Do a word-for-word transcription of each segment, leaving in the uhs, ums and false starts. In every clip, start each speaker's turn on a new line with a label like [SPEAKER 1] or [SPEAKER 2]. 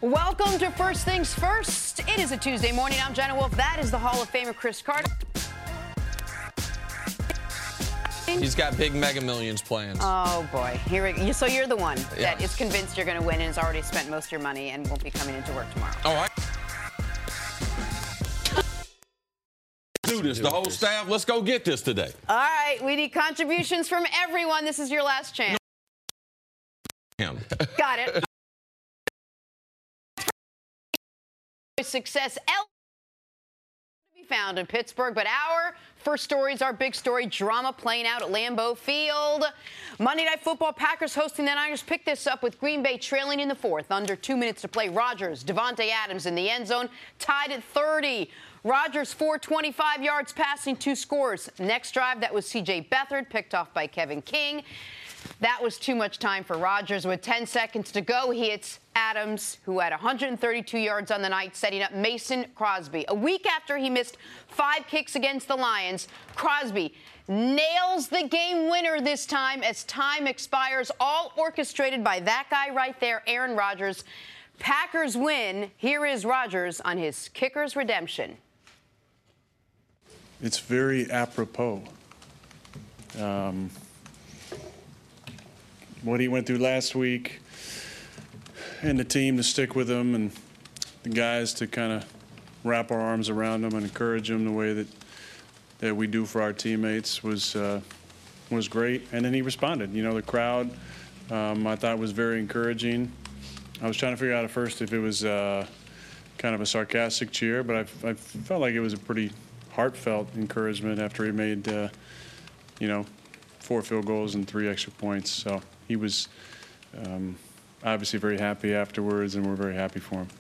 [SPEAKER 1] Welcome to First Things First. It is a Tuesday morning. I'm Jenna Wolf. That is the Hall of Famer Chris Carter.
[SPEAKER 2] He's got big Mega Millions plans.
[SPEAKER 1] Oh, boy. Here we go. So you're the one
[SPEAKER 2] yeah.
[SPEAKER 1] that is convinced you're going to win and has already spent most of your money and won't be coming into work tomorrow.
[SPEAKER 2] All right.
[SPEAKER 3] Do this, the whole staff. Let's go get this today.
[SPEAKER 1] All right. We need contributions from everyone. This is your last chance.
[SPEAKER 3] Him.
[SPEAKER 1] Got it. Success L to be found in Pittsburgh, but our first story is our big story, drama playing out at Lambeau Field. Monday Night Football, Packers hosting the Niners pick this up with Green Bay trailing in the fourth. Under two minutes to play, Rodgers, Davante Adams in the end zone, tied at thirty. Rodgers, four twenty-five yards passing, two scores. Next drive, that was C J Beathard, picked off by Kevin King. That was too much time for Rodgers. With ten seconds to go, he hits Adams, who had one hundred thirty-two yards on the night, setting up Mason Crosby. A week after he missed five kicks against the Lions, Crosby nails the game winner this time as time expires, all orchestrated by that guy right there, Aaron Rodgers. Packers win. Here is Rodgers on his kicker's redemption.
[SPEAKER 4] It's very apropos. Um, what he went through last week, and the team to stick with him, and the guys to kind of wrap our arms around him and encourage him the way that that we do for our teammates was uh, was great. And then he responded. You know, the crowd um, I thought was very encouraging. I was trying to figure out at first if it was uh, kind of a sarcastic cheer, but I, I felt like it was a pretty heartfelt encouragement after he made, uh, you know, four field goals and three extra points. So he was um, obviously very happy afterwards, and we're very happy for him.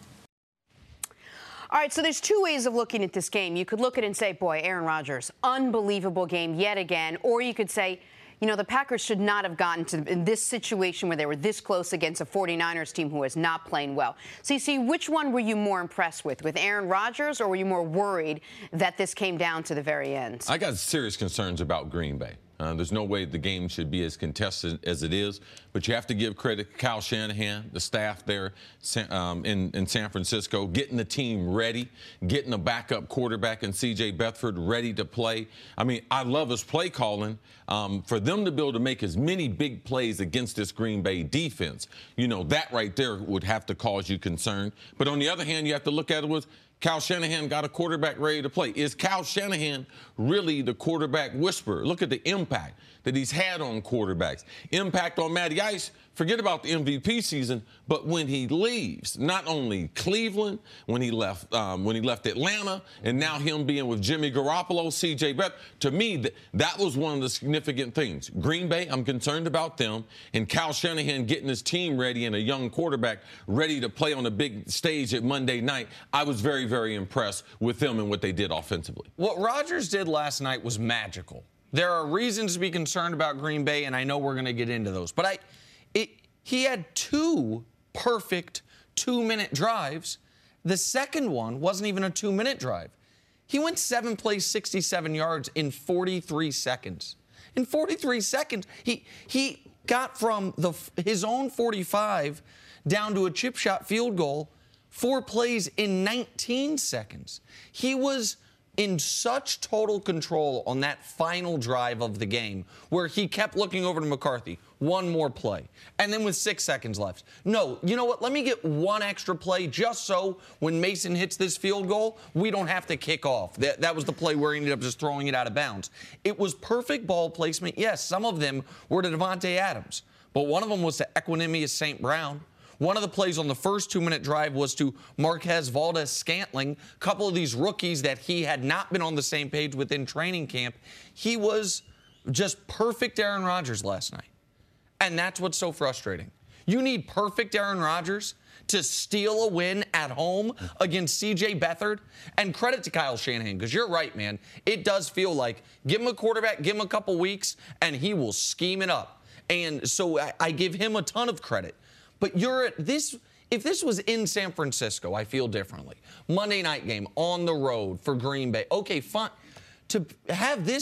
[SPEAKER 1] All right, so there's two ways of looking at this game. You could look at it and say, boy, Aaron Rodgers, unbelievable game yet again. Or you could say, you know, the Packers should not have gotten to in this situation where they were this close against a forty-niners team who is not playing well. So you see, which one were you more impressed with, with Aaron Rodgers, or were you more worried that this came down to the very end?
[SPEAKER 3] I got serious concerns about Green Bay. Uh, there's no way the game should be as contested as it is, but you have to give credit to Kyle Shanahan, the staff there um, in, in San Francisco, getting the team ready, getting a backup quarterback in C J Beathard ready to play. I mean, I love his play calling. Um, for them to be able to make as many big plays against this Green Bay defense, you know, that right there would have to cause you concern. But on the other hand, you have to look at it with Kyle Shanahan got a quarterback ready to play. Is Kyle Shanahan really the quarterback whisperer? Look at the impact that he's had on quarterbacks. Impact on Matty Ice, forget about the M V P season, but when he leaves, not only Cleveland, when he left um, when he left Atlanta, and now him being with Jimmy Garoppolo, C J Beathard, to me, th- that was one of the significant things. Green Bay, I'm concerned about them, and Kyle Shanahan getting his team ready and a young quarterback ready to play on a big stage at Monday night. I was very, very impressed with them and what they did offensively.
[SPEAKER 2] What Rodgers did last night was magical. There are reasons to be concerned about Green Bay, and I know we're going to get into those. But I, it, he had two perfect two-minute drives. The second one wasn't even a two-minute drive. He went seven plays, sixty-seven yards in forty-three seconds. In forty-three seconds, he he got from the his own forty-five down to a chip shot field goal, four plays in nineteen seconds. He was in such total control on that final drive of the game where he kept looking over to McCarthy, one more play, and then with six seconds left. No, you know what? Let me get one extra play just so when Mason hits this field goal, we don't have to kick off. That, that was the play where he ended up just throwing it out of bounds. It was perfect ball placement. Yes, some of them were to Davante Adams, but one of them was to Equanimeous Saint Brown. One of the plays on the first two-minute drive was to Marquez Valdes-Scantling, a couple of these rookies that he had not been on the same page with in training camp. He was just perfect Aaron Rodgers last night. And that's what's so frustrating. You need perfect Aaron Rodgers to steal a win at home against C J Beathard. And credit to Kyle Shanahan, because you're right, man. It does feel like give him a quarterback, give him a couple weeks, and he will scheme it up. And so I, I give him a ton of credit. But you're at this, if this was in San Francisco, I feel differently. Monday night game on the road for Green Bay. Okay, fine. To have this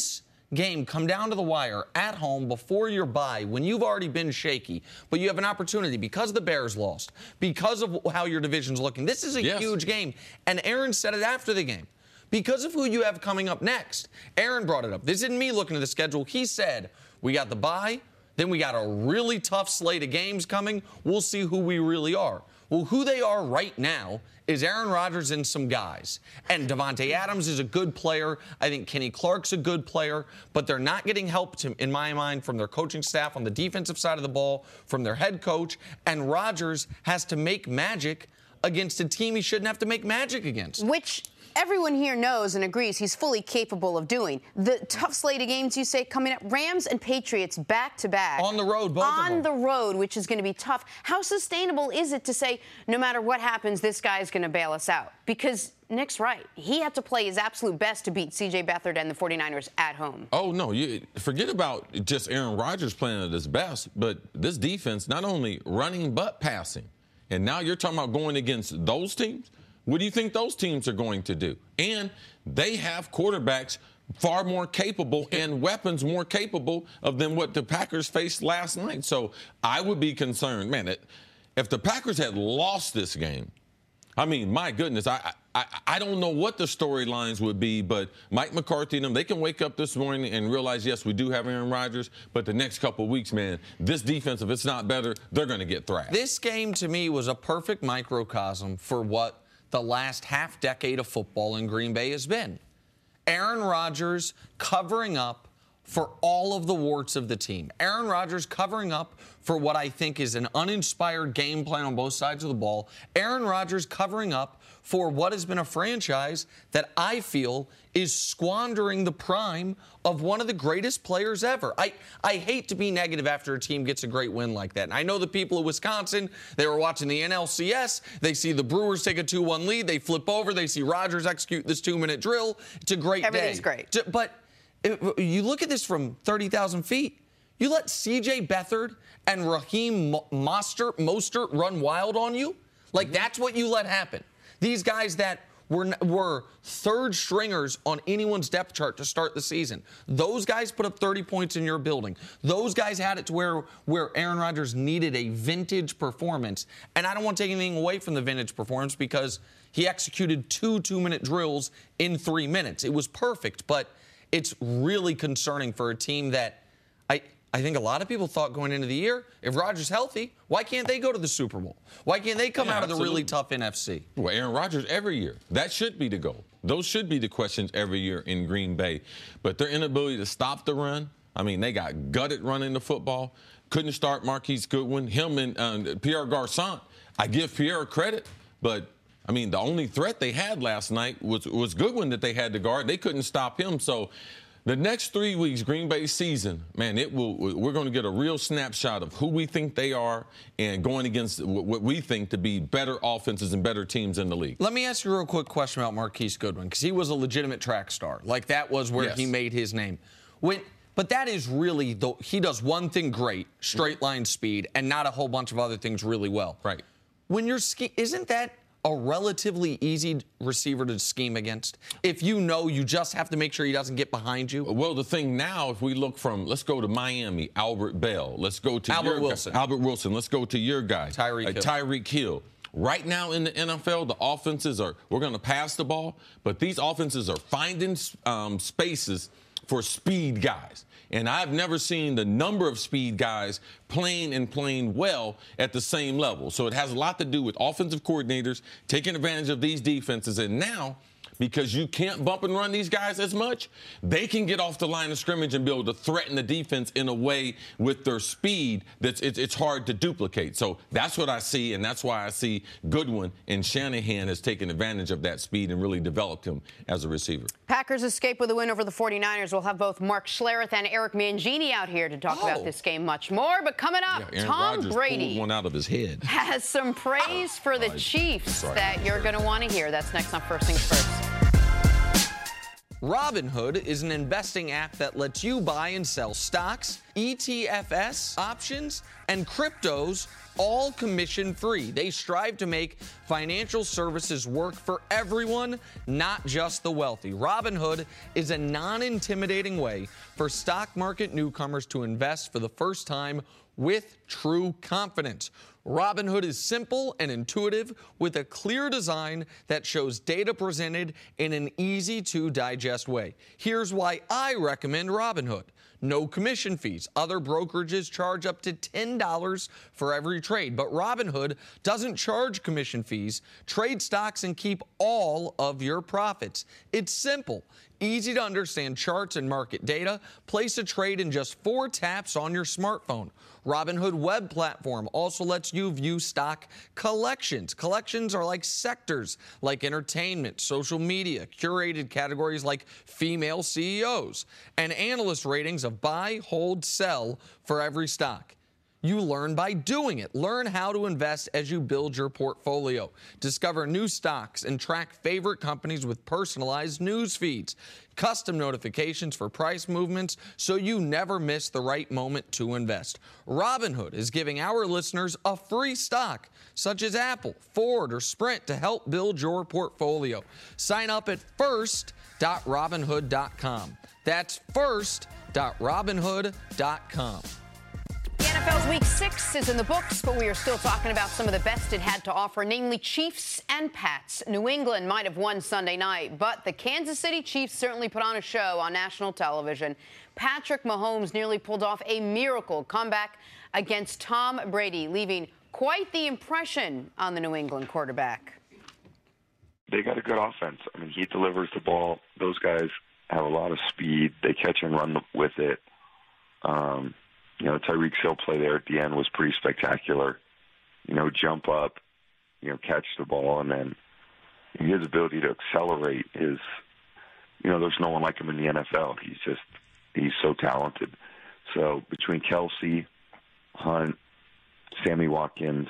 [SPEAKER 2] game come down to the wire at home before your bye when you've already been shaky, but you have an opportunity because the Bears lost, because of how your division's looking. This is a yes. huge game. And Aaron said it after the game. Because of who you have coming up next. Aaron brought it up. This isn't me looking at the schedule. He said, we got the bye, then we got a really tough slate of games coming. We'll see who we really are. Well, who they are right now is Aaron Rodgers and some guys. And Davante Adams is a good player. I think Kenny Clark's a good player. But they're not getting help, to, in my mind, from their coaching staff on the defensive side of the ball, from their head coach. And Rodgers has to make magic against a team he shouldn't have to make magic against.
[SPEAKER 1] Which everyone here knows and agrees he's fully capable of doing. The tough slate of games you say coming up, Rams and Patriots back to back.
[SPEAKER 2] On the road, both
[SPEAKER 1] On
[SPEAKER 2] of them.
[SPEAKER 1] the road, which is going to be tough. How sustainable is it to say, no matter what happens, this guy's going to bail us out? Because Nick's right. He had to play his absolute best to beat C J Beathard and the forty-niners at home.
[SPEAKER 3] Oh, no. You forget about just Aaron Rodgers playing at his best, but this defense not only running but passing. And now you're talking about going against those teams? What do you think those teams are going to do? And they have quarterbacks far more capable and weapons more capable of than what the Packers faced last night. So I would be concerned, man, it, if the Packers had lost this game, I mean, my goodness, I I, I don't know what the storylines would be, but Mike McCarthy and them, they can wake up this morning and realize, yes, we do have Aaron Rodgers, but the next couple of weeks, man, this defense, if it's not better, they're going to get thrashed.
[SPEAKER 2] This game, to me, was a perfect microcosm for what the last half decade of football in Green Bay has been. Aaron Rodgers covering up for all of the warts of the team. Aaron Rodgers covering up for what I think is an uninspired game plan on both sides of the ball. Aaron Rodgers covering up for what has been a franchise that I feel is squandering the prime of one of the greatest players ever. I, I hate to be negative after a team gets a great win like that. And I know the people of Wisconsin, they were watching the N L C S. They see the Brewers take a two one lead. They flip over. They see Rodgers execute this two-minute drill. It's a great
[SPEAKER 1] Everything's
[SPEAKER 2] day.
[SPEAKER 1] Everything's great.
[SPEAKER 2] But it, you look at this from thirty thousand feet. You let C J Beathard and Raheem Mostert, Mostert run wild on you? Like, that's what you let happen. These guys that were, were third stringers on anyone's depth chart to start the season. Those guys put up thirty points in your building. Those guys had it to where, where Aaron Rodgers needed a vintage performance. And I don't want to take anything away from the vintage performance because he executed two two-minute drills in three minutes. It was perfect, but it's really concerning for a team that I I think a lot of people thought going into the year, if Rodgers healthy, why can't they go to the Super Bowl? Why can't they come
[SPEAKER 3] yeah,
[SPEAKER 2] out of the
[SPEAKER 3] absolutely.
[SPEAKER 2] really tough N F C?
[SPEAKER 3] Well, Aaron Rodgers every year. That should be the goal. Those should be the questions every year in Green Bay. But their inability to stop the run, I mean, they got gutted running the football. Couldn't start Marquise Goodwin. Him and um, Pierre Garçon. I give Pierre credit, but I mean, the only threat they had last night was, was Goodwin that they had to guard. They couldn't stop him. So the next three weeks, Green Bay season, man, it will. We're going to get a real snapshot of who we think they are and going against what we think to be better offenses and better teams in the league.
[SPEAKER 2] Let me ask you a real quick question about Marquise Goodwin, because he was a legitimate track star. Like, that was where
[SPEAKER 3] yes.
[SPEAKER 2] he made his name. When, but that is really, the, he does one thing great, straight line speed, and not a whole bunch of other things really well.
[SPEAKER 3] Right.
[SPEAKER 2] When you're ski, isn't that a relatively easy receiver to scheme against? If you know you just have to make sure he doesn't get behind you?
[SPEAKER 3] Well, the thing now, if we look from, let's go to Miami, Albert Bell. Let's go to
[SPEAKER 2] Albert
[SPEAKER 3] your
[SPEAKER 2] Wilson.
[SPEAKER 3] Guy, Albert Wilson. Let's go to your guy.
[SPEAKER 2] Tyreek
[SPEAKER 3] uh,
[SPEAKER 2] Hill.
[SPEAKER 3] Tyreek Hill. Right now in the N F L, the offenses are, we're going to pass the ball, but these offenses are finding um, spaces for speed guys. And I've never seen the number of speed guys playing and playing well at the same level. So it has a lot to do with offensive coordinators taking advantage of these defenses. And now, because you can't bump and run these guys as much, they can get off the line of scrimmage and be able to threaten the defense in a way with their speed that's it's, it's hard to duplicate. So that's what I see, and that's why I see Goodwin and Shanahan has taken advantage of that speed and really developed him as a receiver.
[SPEAKER 1] Packers escape with a win over the forty-niners. We'll have both Mark Schlereth and Eric Mangini out here to talk
[SPEAKER 2] oh.
[SPEAKER 1] about this game much more. But coming up,
[SPEAKER 3] Yeah, Aaron
[SPEAKER 1] Tom
[SPEAKER 3] Rodgers
[SPEAKER 1] Brady
[SPEAKER 3] pulled one out of his head.
[SPEAKER 1] has some praise for the
[SPEAKER 3] Oh,
[SPEAKER 1] Chiefs
[SPEAKER 3] sorry.
[SPEAKER 1] that you're going to want to hear. That's next on First Things First.
[SPEAKER 2] Robinhood is an investing app that lets you buy and sell stocks, E T F S, options, and cryptos all commission-free. They strive to make financial services work for everyone, not just the wealthy. Robinhood is a non-intimidating way for stock market newcomers to invest for the first time with true confidence. Robinhood is simple and intuitive with a clear design that shows data presented in an easy-to-digest way. Here's why I recommend Robinhood. No commission fees. Other brokerages charge up to ten dollars for every trade, but Robinhood doesn't charge commission fees. Trade stocks and keep all of your profits. It's simple. Easy to understand charts and market data. Place a trade in just four taps on your smartphone. Robinhood web platform also lets you view stock collections. Collections are like sectors like entertainment, social media, curated categories like female C E Os, and analyst ratings of buy, hold, sell for every stock. You learn by doing it. Learn how to invest as you build your portfolio. Discover new stocks and track favorite companies with personalized news feeds. Custom notifications for price movements so you never miss the right moment to invest. Robinhood is giving our listeners a free stock, such as Apple, Ford, or Sprint, to help build your portfolio. Sign up at first dot robinhood dot com. That's first dot robinhood dot com.
[SPEAKER 1] The N F L's Week six is in the books, but we are still talking about some of the best it had to offer, namely Chiefs and Pats. New England might have won Sunday night, but the Kansas City Chiefs certainly put on a show on national television. Patrick Mahomes nearly pulled off a miracle comeback against Tom Brady, leaving quite the impression on the New England quarterback.
[SPEAKER 5] They got a good offense. I mean, he delivers the ball. Those guys have a lot of speed. They catch and run with it. Um, You know, Tyreek Hill play there at the end was pretty spectacular. You know, jump up, you know, catch the ball, and then his ability to accelerate is, you know, there's no one like him in the N F L. He's just, he's so talented. So between Kelsey, Hunt, Sammy Watkins,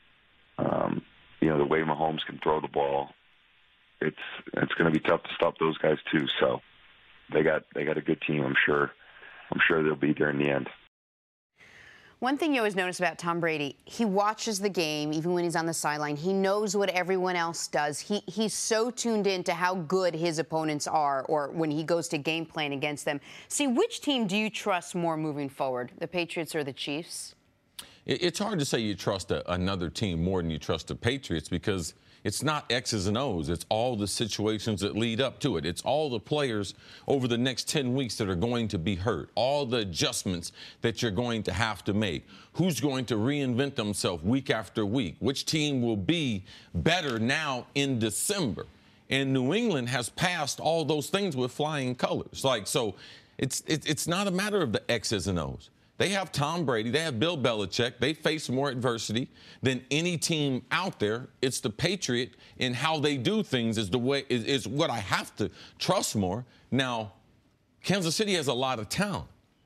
[SPEAKER 5] um, you know, the way Mahomes can throw the ball, it's it's going to be tough to stop those guys too. So they got they got a good team. I'm sure. I'm sure they'll be there in the end.
[SPEAKER 1] One thing you always notice about Tom Brady, he watches the game even when he's on the sideline. He knows what everyone else does. He He's so tuned in to how good his opponents are, or when he goes to game plan against them. See, which team do you trust more moving forward, the Patriots or the Chiefs?
[SPEAKER 3] It's hard to say you trust a, another team more than you trust the Patriots, because it's not X's and O's. It's all the situations that lead up to it. It's all the players over the next ten weeks that are going to be hurt, all the adjustments that you're going to have to make. Who's going to reinvent themselves week after week? Which team will be better now in December? And New England has passed all those things with flying colors. Like, so it's, it's, it's not a matter of the X's and O's. They have Tom Brady. They have Bill Belichick. They face more adversity than any team out there. It's the Patriot in how they do things is the way is, is what I have to trust more. Now, Kansas City has a lot of talent.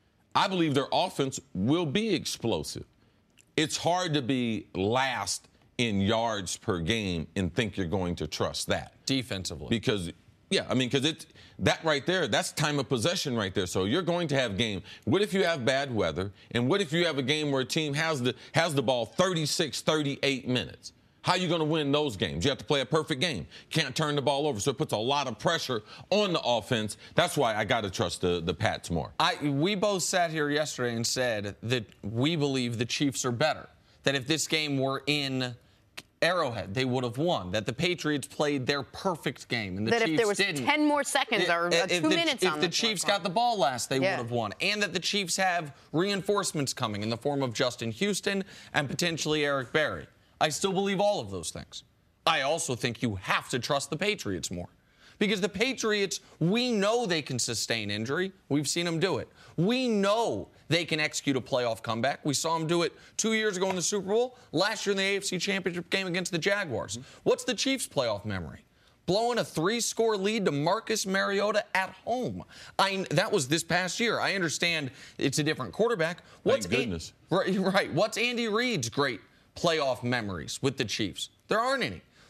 [SPEAKER 3] I believe their offense will be explosive. It's hard to be last in yards per game and think you're going to trust that
[SPEAKER 2] defensively.
[SPEAKER 3] Because yeah, I mean, because it's that right there, that's time of possession right there. So you're going to have game. What if you have bad weather? And what if you have a game where a team has the has the ball thirty-six, thirty-eight minutes? How are you going to win those games? You have to play a perfect game. Can't turn the ball over. So it puts a lot of pressure on the offense. That's why I got to trust the, the Pats more.
[SPEAKER 2] I, we both sat here yesterday and said that we believe the Chiefs are better, that if this game were in Arrowhead, they would have won, that the Patriots played their perfect game and the
[SPEAKER 1] that
[SPEAKER 2] Chiefs
[SPEAKER 1] if there was
[SPEAKER 2] didn't.
[SPEAKER 1] ten more seconds or uh, two
[SPEAKER 2] the,
[SPEAKER 1] minutes
[SPEAKER 2] if
[SPEAKER 1] on
[SPEAKER 2] the,
[SPEAKER 1] the
[SPEAKER 2] Chiefs
[SPEAKER 1] clock.
[SPEAKER 2] got the ball last, they
[SPEAKER 1] Yeah.
[SPEAKER 2] would have won, and that the Chiefs have reinforcements coming in the form of Justin Houston and potentially Eric Berry. I still believe all of those things. I also think you have to trust the Patriots more. Because the Patriots, we know they can sustain injury. We've seen them do it. We know they can execute a playoff comeback. We saw them do it two years ago in the Super Bowl, last year in the A F C Championship game against the Jaguars. Mm-hmm. What's the Chiefs' playoff memory? Blowing a three-score lead to Marcus Mariota at home. I, that was this past year. I understand it's a different quarterback. What's
[SPEAKER 3] Thank goodness.
[SPEAKER 2] A, right, right. What's Andy Reid's great playoff memories with the Chiefs? There aren't any.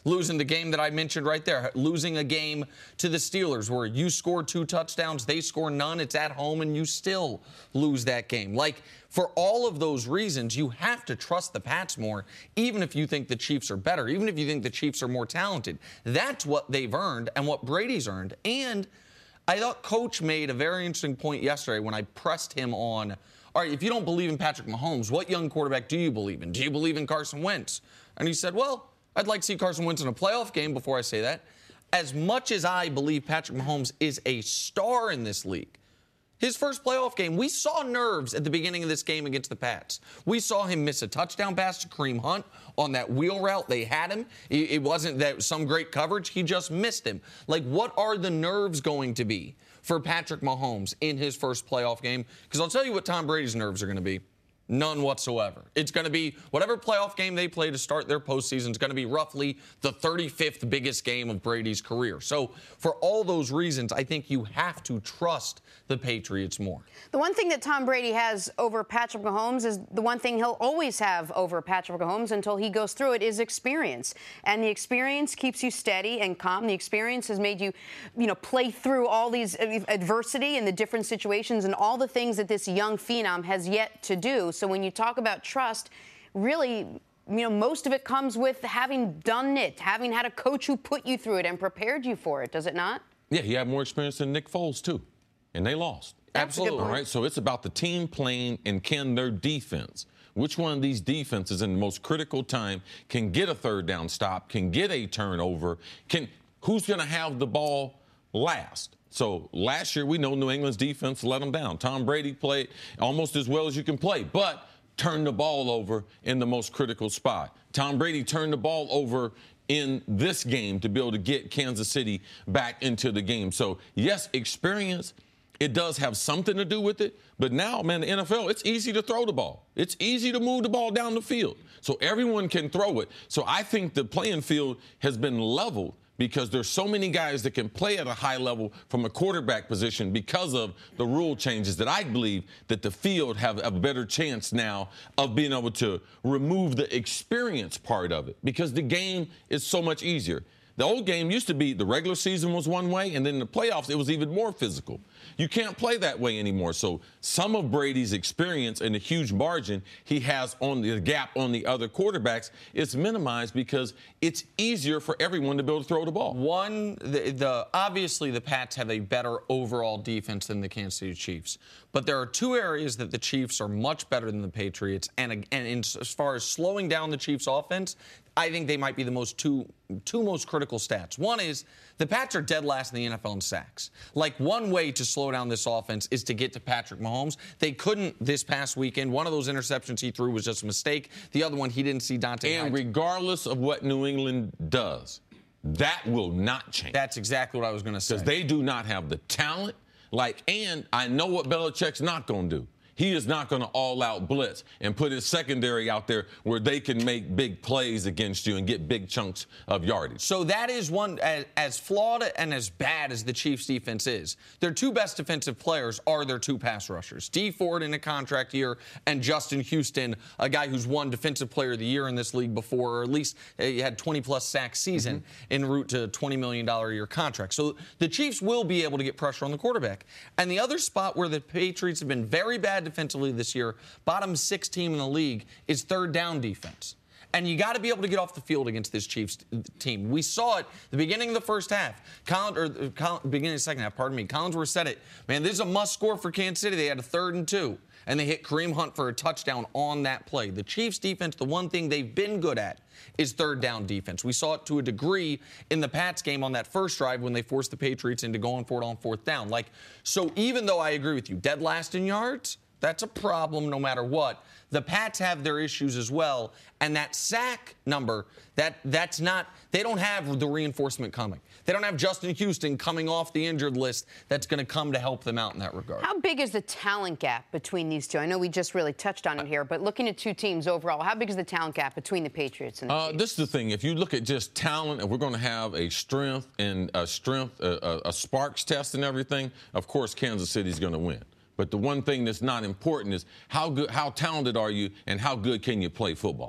[SPEAKER 2] Losing the game that I mentioned right there. Losing a game to the Steelers where you score two touchdowns, they score none. It's at home, and you still lose that game. Like, for all of those reasons, you have to trust the Pats more, even if you think the Chiefs are better, even if you think the Chiefs are more talented. That's what they've earned and what Brady's earned. And I thought Coach made a very interesting point yesterday when I pressed him on, all right, if you don't believe in Patrick Mahomes, what young quarterback do you believe in? Do you believe in Carson Wentz? And he said, well, I'd like to see Carson Wentz in a playoff game before I say that. As much as I believe Patrick Mahomes is a star in this league, his first playoff game, we saw nerves at the beginning of this game against the Pats. We saw him miss a touchdown pass to Kareem Hunt on that wheel route. They had him. It wasn't that some great coverage. He just missed him. Like, what are the nerves going to be for Patrick Mahomes in his first playoff game? Because I'll tell you what Tom Brady's nerves are going to be. None whatsoever. It's going to be whatever playoff game they play to start their postseason is going to be roughly the thirty-fifth biggest game of Brady's career. So for all those reasons, I think you have to trust the Patriots more.
[SPEAKER 1] The one thing that Tom Brady has over Patrick Mahomes is the one thing he'll always have over Patrick Mahomes until he goes through it is experience. And the experience keeps you steady and calm. The experience has made you, you know, play through all these adversity and the different situations and all the things that this young phenom has yet to do. So when you talk about trust, really, you know, most of it comes with having done it, having had a coach who put you through it and prepared you for it, does it not?
[SPEAKER 3] Yeah, he had more experience than Nick Foles, too. And they lost.
[SPEAKER 1] That's
[SPEAKER 3] Absolutely. All right. So it's about the team playing and can their defense. Which one of these defenses in the most critical time can get a third down stop, can get a turnover, can who's going to have the ball last? So last year, we know New England's defense let them down. Tom Brady played almost as well as you can play, but turned the ball over in the most critical spot. Tom Brady turned the ball over in this game to be able to get Kansas City back into the game. So, yes, experience, it does have something to do with it. But now, man, the N F L, it's easy to throw the ball. It's easy to move the ball down the field. So everyone can throw it. So I think the playing field has been leveled because there's so many guys that can play at a high level from a quarterback position because of the rule changes that I believe that the field have a better chance now of being able to remove the experience part of it because the game is so much easier. The old game used to be the regular season was one way, and then in the playoffs, it was even more physical. You can't play that way anymore. So some of Brady's experience and the huge margin he has on the gap on the other quarterbacks is minimized because it's easier for everyone to be able to throw the ball.
[SPEAKER 2] One, the, the obviously the Pats have a better overall defense than the Kansas City Chiefs. But there are two areas that the Chiefs are much better than the Patriots. And, and in, as far as slowing down the Chiefs' offense, I think they might be the most two, two most critical stats. One is the Pats are dead last in the N F L in sacks. Like, one way to slow down this offense is to get to Patrick Mahomes. They couldn't this past weekend. One of those interceptions he threw was just a mistake. The other one, he didn't see Dante.
[SPEAKER 3] And regardless of what New England does, that will not change.
[SPEAKER 2] That's exactly what I was going to say.
[SPEAKER 3] Because they do not have the talent. Like, and I know what Belichick's not going to do. He is not going to all-out blitz and put his secondary out there where they can make big plays against you and get big chunks of yardage.
[SPEAKER 2] So that is one, as, as flawed and as bad as the Chiefs' defense is, their two best defensive players are their two pass rushers. Dee Ford in a contract year and Justin Houston, a guy who's won Defensive Player of the Year in this league before, or at least he had twenty-plus sack season mm-hmm. en route to a twenty million dollars a year contract. So the Chiefs will be able to get pressure on the quarterback. And the other spot where the Patriots have been very bad defensively this year, bottom six team in the league, is third down defense. And you got to be able to get off the field against this Chiefs team. We saw it the beginning of the first half. Collins, or Collins, beginning of the second half, pardon me. Collinsworth said it. Man, this is a must score for Kansas City. They had a third and two, and they hit Kareem Hunt for a touchdown on that play. The Chiefs defense, the one thing they've been good at is third down defense. We saw it to a degree in the Pats game on that first drive when they forced the Patriots into going for it on fourth down. Like, so even though I agree with you, dead last in yards, that's a problem no matter what. The Pats have their issues as well. And that sack number, that that's not, they don't have the reinforcement coming. They don't have Justin Houston coming off the injured list that's going to come to help them out in that regard.
[SPEAKER 1] How big is the talent gap between these two? I know we just really touched on it here, but looking at two teams overall, how big is the talent gap between the Patriots and the
[SPEAKER 3] uh,
[SPEAKER 1] Chiefs?
[SPEAKER 3] This is the thing. If you look at just talent, and we're going to have a strength and a strength, a, a, a Sparks test and everything, of course, Kansas City's going to win. But the one thing that's not important is how good, how talented are you and how good can you play football?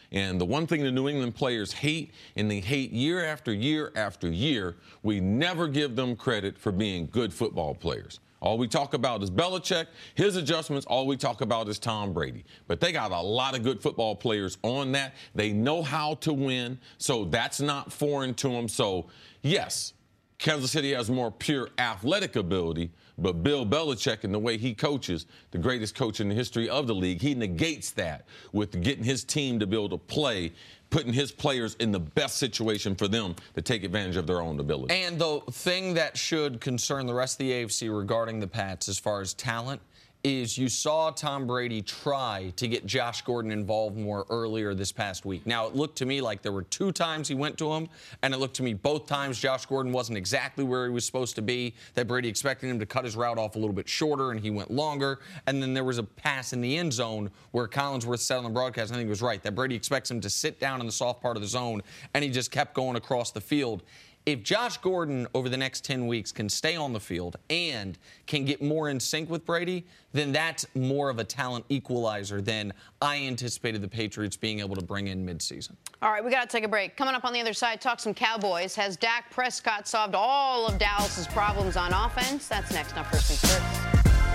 [SPEAKER 3] And the one thing the New England players hate, and they hate year after year after year, we never give them credit for being good football players. All we talk about is Belichick, his adjustments. All we talk about is Tom Brady. But they got a lot of good football players on that. They know how to win, so that's not foreign to them. So, yes, Kansas City has more pure athletic ability, but Bill Belichick and the way he coaches, the greatest coach in the history of the league, he negates that with getting his team to be able to play, putting his players in the best situation for them to take advantage of their own ability.
[SPEAKER 2] And the thing that should concern the rest of the A F C regarding the Pats as far as talent is you saw Tom Brady try to get Josh Gordon involved more earlier this past week. Now, it looked to me like there were two times he went to him, and it looked to me both times Josh Gordon wasn't exactly where he was supposed to be, that Brady expected him to cut his route off a little bit shorter, and he went longer. And then there was a pass in the end zone where Collinsworth said on the broadcast, I think he was right, that Brady expects him to sit down in the soft part of the zone, and he just kept going across the field. If Josh Gordon over the next ten weeks can stay on the field and can get more in sync with Brady, then that's more of a talent equalizer than I anticipated the Patriots being able to bring in midseason.
[SPEAKER 1] All right, we got to take a break. Coming up on the other side, talk some Cowboys. Has Dak Prescott solved all of Dallas's problems on offense? That's next. Now, first things first.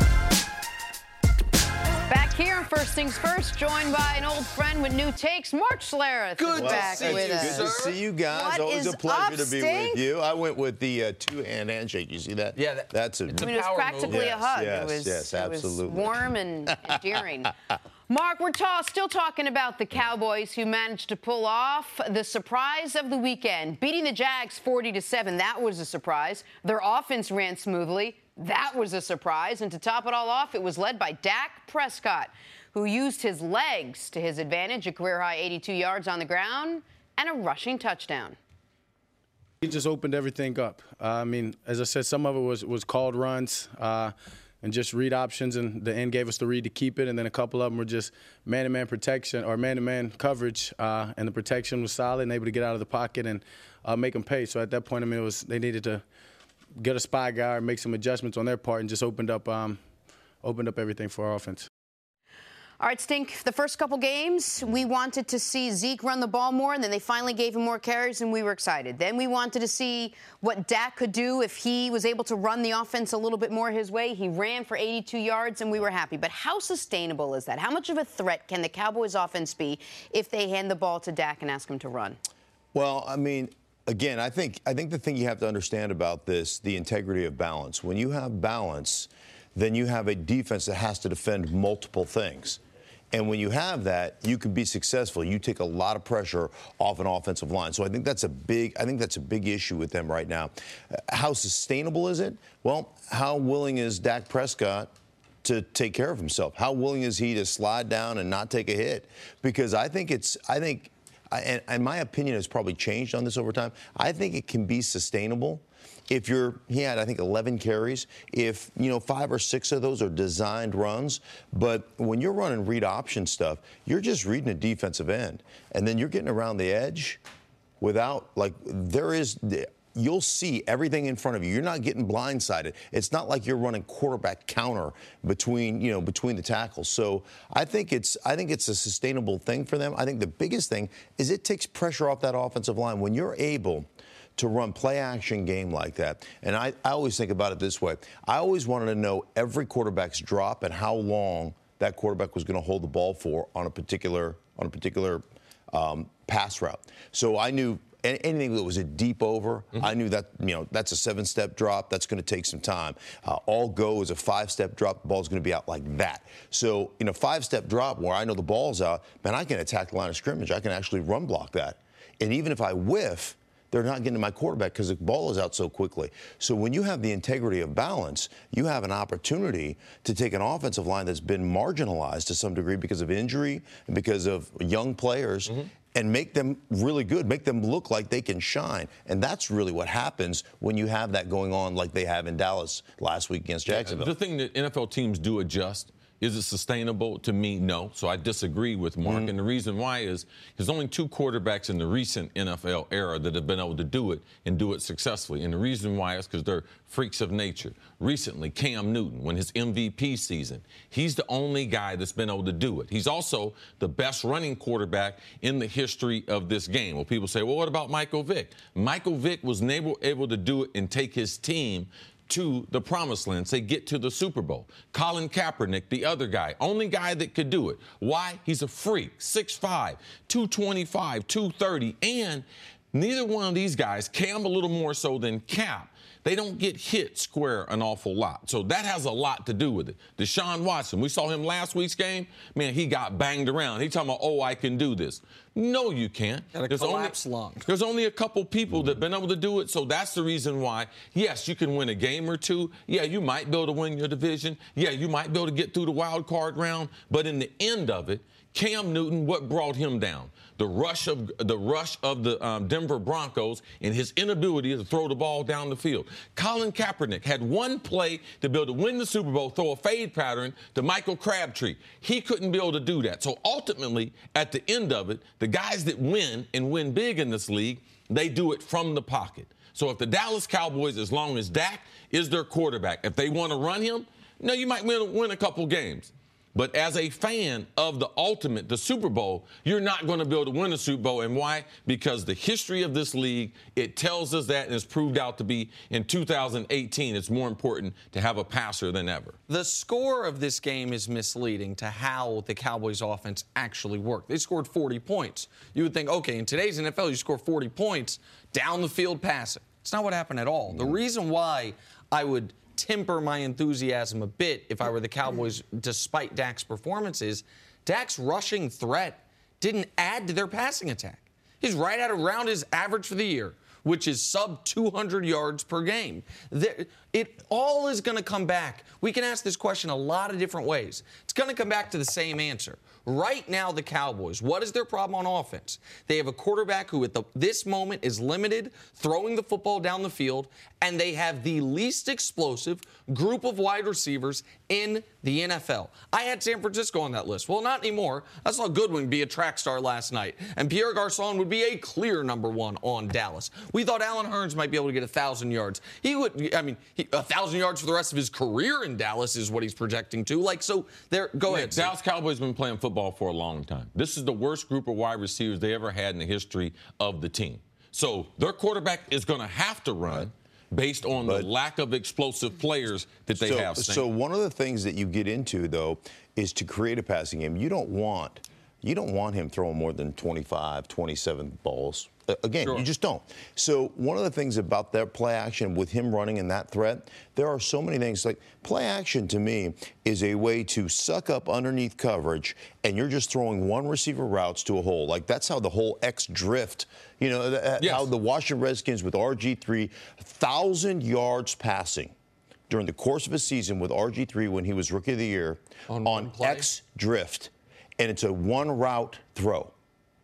[SPEAKER 1] Back here on First Things First, joined by an old friend with new takes, Mark Schlereth.
[SPEAKER 2] Good
[SPEAKER 1] is back
[SPEAKER 2] to see
[SPEAKER 1] with
[SPEAKER 2] you,
[SPEAKER 1] us.
[SPEAKER 6] Good to see you guys.
[SPEAKER 1] What
[SPEAKER 6] Always
[SPEAKER 1] is
[SPEAKER 6] a pleasure
[SPEAKER 1] up,
[SPEAKER 6] to be
[SPEAKER 1] Stink?
[SPEAKER 6] with you. I went with the uh, two-hand handshake. You see that?
[SPEAKER 2] Yeah, that-
[SPEAKER 6] that's a.
[SPEAKER 2] it's
[SPEAKER 1] I mean, it was
[SPEAKER 2] power
[SPEAKER 1] practically
[SPEAKER 6] move.
[SPEAKER 1] a hug.
[SPEAKER 6] Yes,
[SPEAKER 1] it was,
[SPEAKER 6] yes,
[SPEAKER 1] it was
[SPEAKER 6] absolutely.
[SPEAKER 1] warm and endearing. Mark, we're ta- still talking about the Cowboys who managed to pull off the surprise of the weekend, beating the Jags forty to seven. That was a surprise. Their offense ran smoothly. That was a surprise. And to top it all off, it was led by Dak Prescott, who used his legs to his advantage, a career-high eighty-two yards on the ground and a rushing touchdown.
[SPEAKER 7] He just opened everything up. Uh, I mean, as I said, some of it was, was called runs uh, and just read options, and the end gave us the read to keep it, and then a couple of them were just man-to-man protection or man-to-man coverage, uh, and the protection was solid and able to get out of the pocket and uh, make them pay. So at that point, I mean, it was they needed to get a spy guy or make some adjustments on their part and just opened up, um, opened up everything for our offense.
[SPEAKER 1] All right, Stink, the first couple games, we wanted to see Zeke run the ball more, and then they finally gave him more carries, and we were excited. Then we wanted to see what Dak could do if he was able to run the offense a little bit more his way. He ran for eighty-two yards, and we were happy. But how sustainable is that? How much of a threat can the Cowboys' offense be if they hand the ball to Dak and ask him to run?
[SPEAKER 6] Well, I mean, again, I think I think the thing you have to understand about this, the integrity of balance. When you have balance, then you have a defense that has to defend multiple things. And when you have that, you can be successful. You take a lot of pressure off an offensive line. So I think that's a big I think that's a big issue with them right now. Uh, how sustainable is it? Well, how willing is Dak Prescott to take care of himself? How willing is he to slide down and not take a hit? Because I think it's I think and, and my opinion has probably changed on this over time. I think it can be sustainable. If you're, he had, I think, eleven carries. If, you know, five or six of those are designed runs. But when you're running read option stuff, you're just reading a defensive end. And then you're getting around the edge without, like, there is, you'll see everything in front of you. You're not getting blindsided. It's not like you're running quarterback counter between, you know, between the tackles. So I think it's, I think it's a sustainable thing for them. I think the biggest thing is it takes pressure off that offensive line. When you're able to run play-action game like that. And I, I always think about it this way. I always wanted to know every quarterback's drop and how long that quarterback was going to hold the ball for on a particular on a particular um, pass route. So I knew anything that was a deep over, mm-hmm. I knew that, you know, that's a seven-step drop. That's going to take some time. Uh, all go is a five-step drop. The ball's going to be out like that. So in a five-step drop where I know the ball's out, man, I can attack the line of scrimmage. I can actually run block that. And even if I whiff, they're not getting to my quarterback because the ball is out so quickly. So when you have the integrity of balance, you have an opportunity to take an offensive line that's been marginalized to some degree because of injury and because of young players, mm-hmm. and make them really good, make them look like they can shine. And that's really what happens when you have that going on like they have in Dallas last week against Jacksonville.
[SPEAKER 3] The thing that N F L teams do adjust Is it sustainable? To me, no. So I disagree with Mark. Mm-hmm. And the reason why is there's only two quarterbacks in the recent N F L era that have been able to do it and do it successfully. And the reason why is because they're freaks of nature. Recently, Cam Newton, when his M V P season, he's the only guy that's been able to do it. He's also the best running quarterback in the history of this game. Well, people say, well, what about Michael Vick? Michael Vick was able, able to do it and take his team to the promised land, say get to the Super Bowl. Colin Kaepernick, the other guy, only guy that could do it. Why? He's a freak, six five, two twenty-five, two thirty, and neither one of these guys, Cam a little more so than Cap, they don't get hit square an awful lot. So that has a lot to do with it. Deshaun Watson, we saw him last week's game. Man, he got banged around. He talking about, oh, I can do this. No, you can't.
[SPEAKER 2] There's collapse
[SPEAKER 3] only,
[SPEAKER 2] lung.
[SPEAKER 3] There's only a couple people that have been able to do it, so that's the reason why, yes, you can win a game or two. Yeah, you might be able to win your division. Yeah, you might be able to get through the wild card round. But in the end of it, Cam Newton, what brought him down? The rush of the rush of the um, Denver Broncos and his inability to throw the ball down the field. Colin Kaepernick had one play to be able to win the Super Bowl, throw a fade pattern to Michael Crabtree. He couldn't be able to do that. So ultimately, at the end of it, the guys that win and win big in this league, they do it from the pocket. So if the Dallas Cowboys, as long as Dak is their quarterback, if they want to run him, no, you might win, win a couple games. But as a fan of the ultimate, the Super Bowl, you're not going to be able to win a Super Bowl. And why? Because the history of this league, it tells us that, and it's proved out to be in two thousand eighteen, it's more important to have a passer than ever.
[SPEAKER 2] The score of this game is misleading to how the Cowboys offense actually worked. They scored forty points. You would think, okay, in today's N F L, you score forty points down the field passing. It's not what happened at all. The reason why I would temper my enthusiasm a bit if I were the Cowboys, despite Dak's performances, Dak's rushing threat didn't add to their passing attack. He's right at around his average for the year, which is sub two hundred yards per game. It all is going to come back. We can ask this question a lot of different ways. It's going to come back to the same answer. Right now, the Cowboys, what is their problem on offense? They have a quarterback who at the, this moment is limited, throwing the football down the field, and they have the least explosive group of wide receivers in the N F L. I had San Francisco on that list. Well, not anymore. I saw Goodwin be a track star last night, and Pierre Garçon would be a clear number one on Dallas. We thought Allen Hurns might be able to get one thousand yards. He would, I mean, he, one thousand yards for the rest of his career in Dallas is what he's projecting to. Like, so, there, go
[SPEAKER 3] yeah,
[SPEAKER 2] ahead.
[SPEAKER 3] Dallas Cowboys have been playing football for a long time. This is the worst group of wide receivers they ever had in the history of the team. So their quarterback is going to have to run based on but, the lack of explosive players that they
[SPEAKER 6] so,
[SPEAKER 3] have.
[SPEAKER 6] So one of the things that you get into, though, is to create a passing game. You don't want you don't want him throwing more than twenty-five, twenty-seven balls. Again, sure. You just don't. So one of the things about their play action with him running in that threat, there are so many things. Like play action to me is a way to suck up underneath coverage, and you're just throwing one receiver routes to a hole. Like that's how the whole X drift, you know, yes. how the Washington Redskins with R G three, one thousand yards passing during the course of a season with R G three when he was Rookie of the Year on, on X drift, and it's a one route throw, one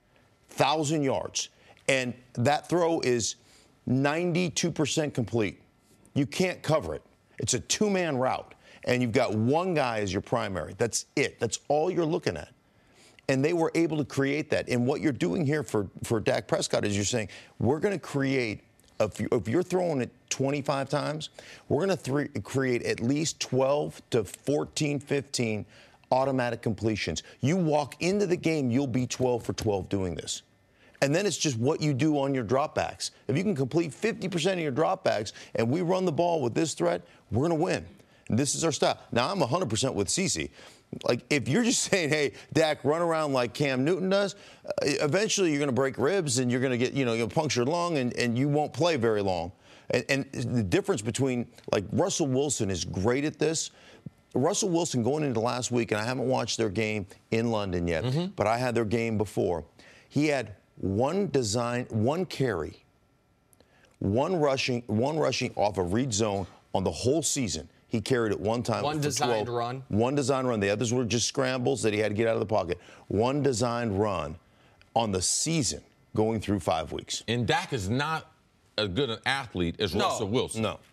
[SPEAKER 6] thousand yards. And that throw is ninety-two percent complete. You can't cover it. It's a two-man route, and you've got one guy as your primary. That's it. That's all you're looking at. And they were able to create that. And what you're doing here for, for Dak Prescott is you're saying, we're going to create, if, you, if you're throwing it twenty-five times, we're going to th- create at least twelve to fourteen, fifteen automatic completions. You walk into the game, you'll be twelve for twelve doing this. And then it's just what you do on your dropbacks. If you can complete fifty percent of your dropbacks and we run the ball with this threat, we're going to win. And this is our style. Now, I'm one hundred percent with Cece. Like, if you're just saying, hey, Dak, run around like Cam Newton does, uh, eventually you're going to break ribs and you're going to get, you know, you'll puncture lung and, and you won't play very long. And, and the difference between, like, Russell Wilson is great at this. Russell Wilson going into last week, and I haven't watched their game in London yet, mm-hmm. but I had their game before. He had one design, one carry, one rushing, one rushing off a read zone on the whole season. He carried it one time.
[SPEAKER 2] One designed
[SPEAKER 6] twelve,
[SPEAKER 2] run.
[SPEAKER 6] One designed run. The others were just scrambles that he had to get out of the pocket. One designed run on the season going through five weeks.
[SPEAKER 3] And Dak is not as good an athlete as
[SPEAKER 2] no.
[SPEAKER 3] Russell Wilson.
[SPEAKER 6] No.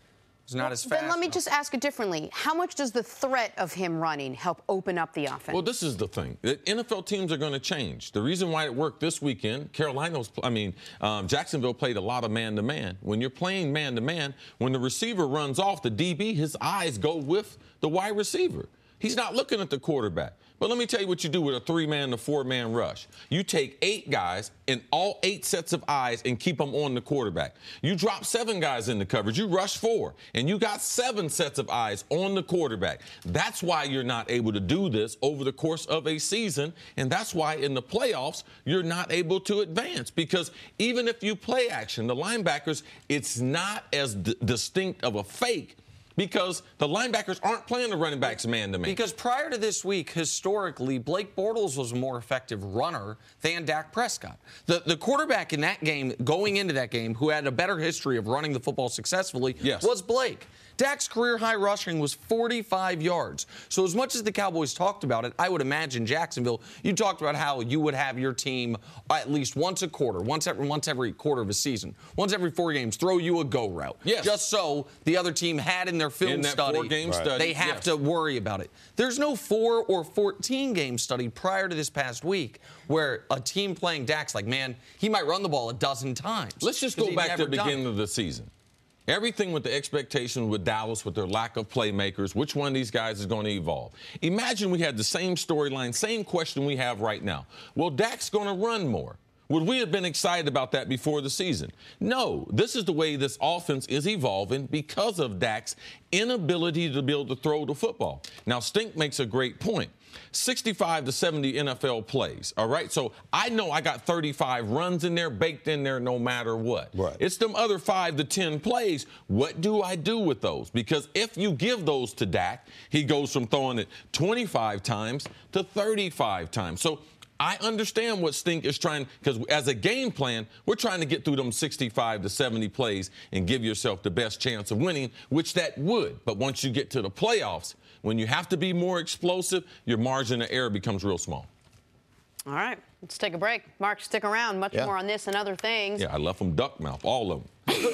[SPEAKER 2] He's not
[SPEAKER 1] well,
[SPEAKER 2] as fast.
[SPEAKER 1] Then let me
[SPEAKER 2] no.
[SPEAKER 1] just ask it differently. How much does the threat of him running help open up the offense?
[SPEAKER 3] Well, this is the thing. The N F L teams are going to change. The reason why it worked this weekend, Carolina's, I mean, um, Jacksonville played a lot of man-to-man. When you're playing man-to-man, when the receiver runs off, the D B, his eyes go with the wide receiver. He's not looking at the quarterback. But let me tell you what you do with a three-man to four-man rush. You take eight guys and all eight sets of eyes and keep them on the quarterback. You drop seven guys in the coverage. You rush four, and you got seven sets of eyes on the quarterback. That's why you're not able to do this over the course of a season, and that's why in the playoffs you're not able to advance. Because even if you play action, the linebackers, it's not as d- distinct of a fake because the linebackers aren't playing the running backs man-to-man.
[SPEAKER 2] Because prior to this week, historically, Blake Bortles was a more effective runner than Dak Prescott. The the quarterback in that game, going into that game, who had a better history of running the football successfully,
[SPEAKER 3] yes.
[SPEAKER 2] was Blake. Dak's career high rushing was forty-five yards. So as much as the Cowboys talked about it, I would imagine Jacksonville, you talked about how you would have your team at least once a quarter, once every, once every quarter of a season, once every four games, throw you a go route.
[SPEAKER 3] Yes.
[SPEAKER 2] Just so the other team had in their film
[SPEAKER 3] in that
[SPEAKER 2] study,
[SPEAKER 3] four-game
[SPEAKER 6] Right.
[SPEAKER 3] study,
[SPEAKER 2] they have
[SPEAKER 3] yes.
[SPEAKER 2] to worry about it. There's no four or fourteen game study prior to this past week where a team playing Dak's like, man, he might run the ball a dozen times.
[SPEAKER 3] Let's just
[SPEAKER 2] 'Cause
[SPEAKER 3] go
[SPEAKER 2] he's
[SPEAKER 3] back to
[SPEAKER 2] never
[SPEAKER 3] the
[SPEAKER 2] done
[SPEAKER 3] beginning
[SPEAKER 2] it.
[SPEAKER 3] of the season. Everything with the expectation with Dallas, with their lack of playmakers, which one of these guys is going to evolve? Imagine we had the same storyline, same question we have right now. Well, Dak's going to run more. Would we have been excited about that before the season? No. This is the way this offense is evolving because of Dak's inability to be able to throw the football. Now, Stink makes a great point. sixty-five to seventy N F L plays, all right? So I know I got thirty-five runs in there, baked in there no matter what.
[SPEAKER 6] Right.
[SPEAKER 3] It's them other five to ten plays. What do I do with those? Because if you give those to Dak, he goes from throwing it twenty-five times to thirty-five times. So I understand what Stink is trying, because as a game plan, we're trying to get through them sixty-five to seventy plays and give yourself the best chance of winning, which that would. But once you get to the playoffs, when you have to be more explosive, your margin of error becomes real small.
[SPEAKER 1] All right, let's take a break. Mark, stick around. Much
[SPEAKER 6] Yeah.
[SPEAKER 1] more on this and other things.
[SPEAKER 3] Yeah, I left them duck mouth, all of them.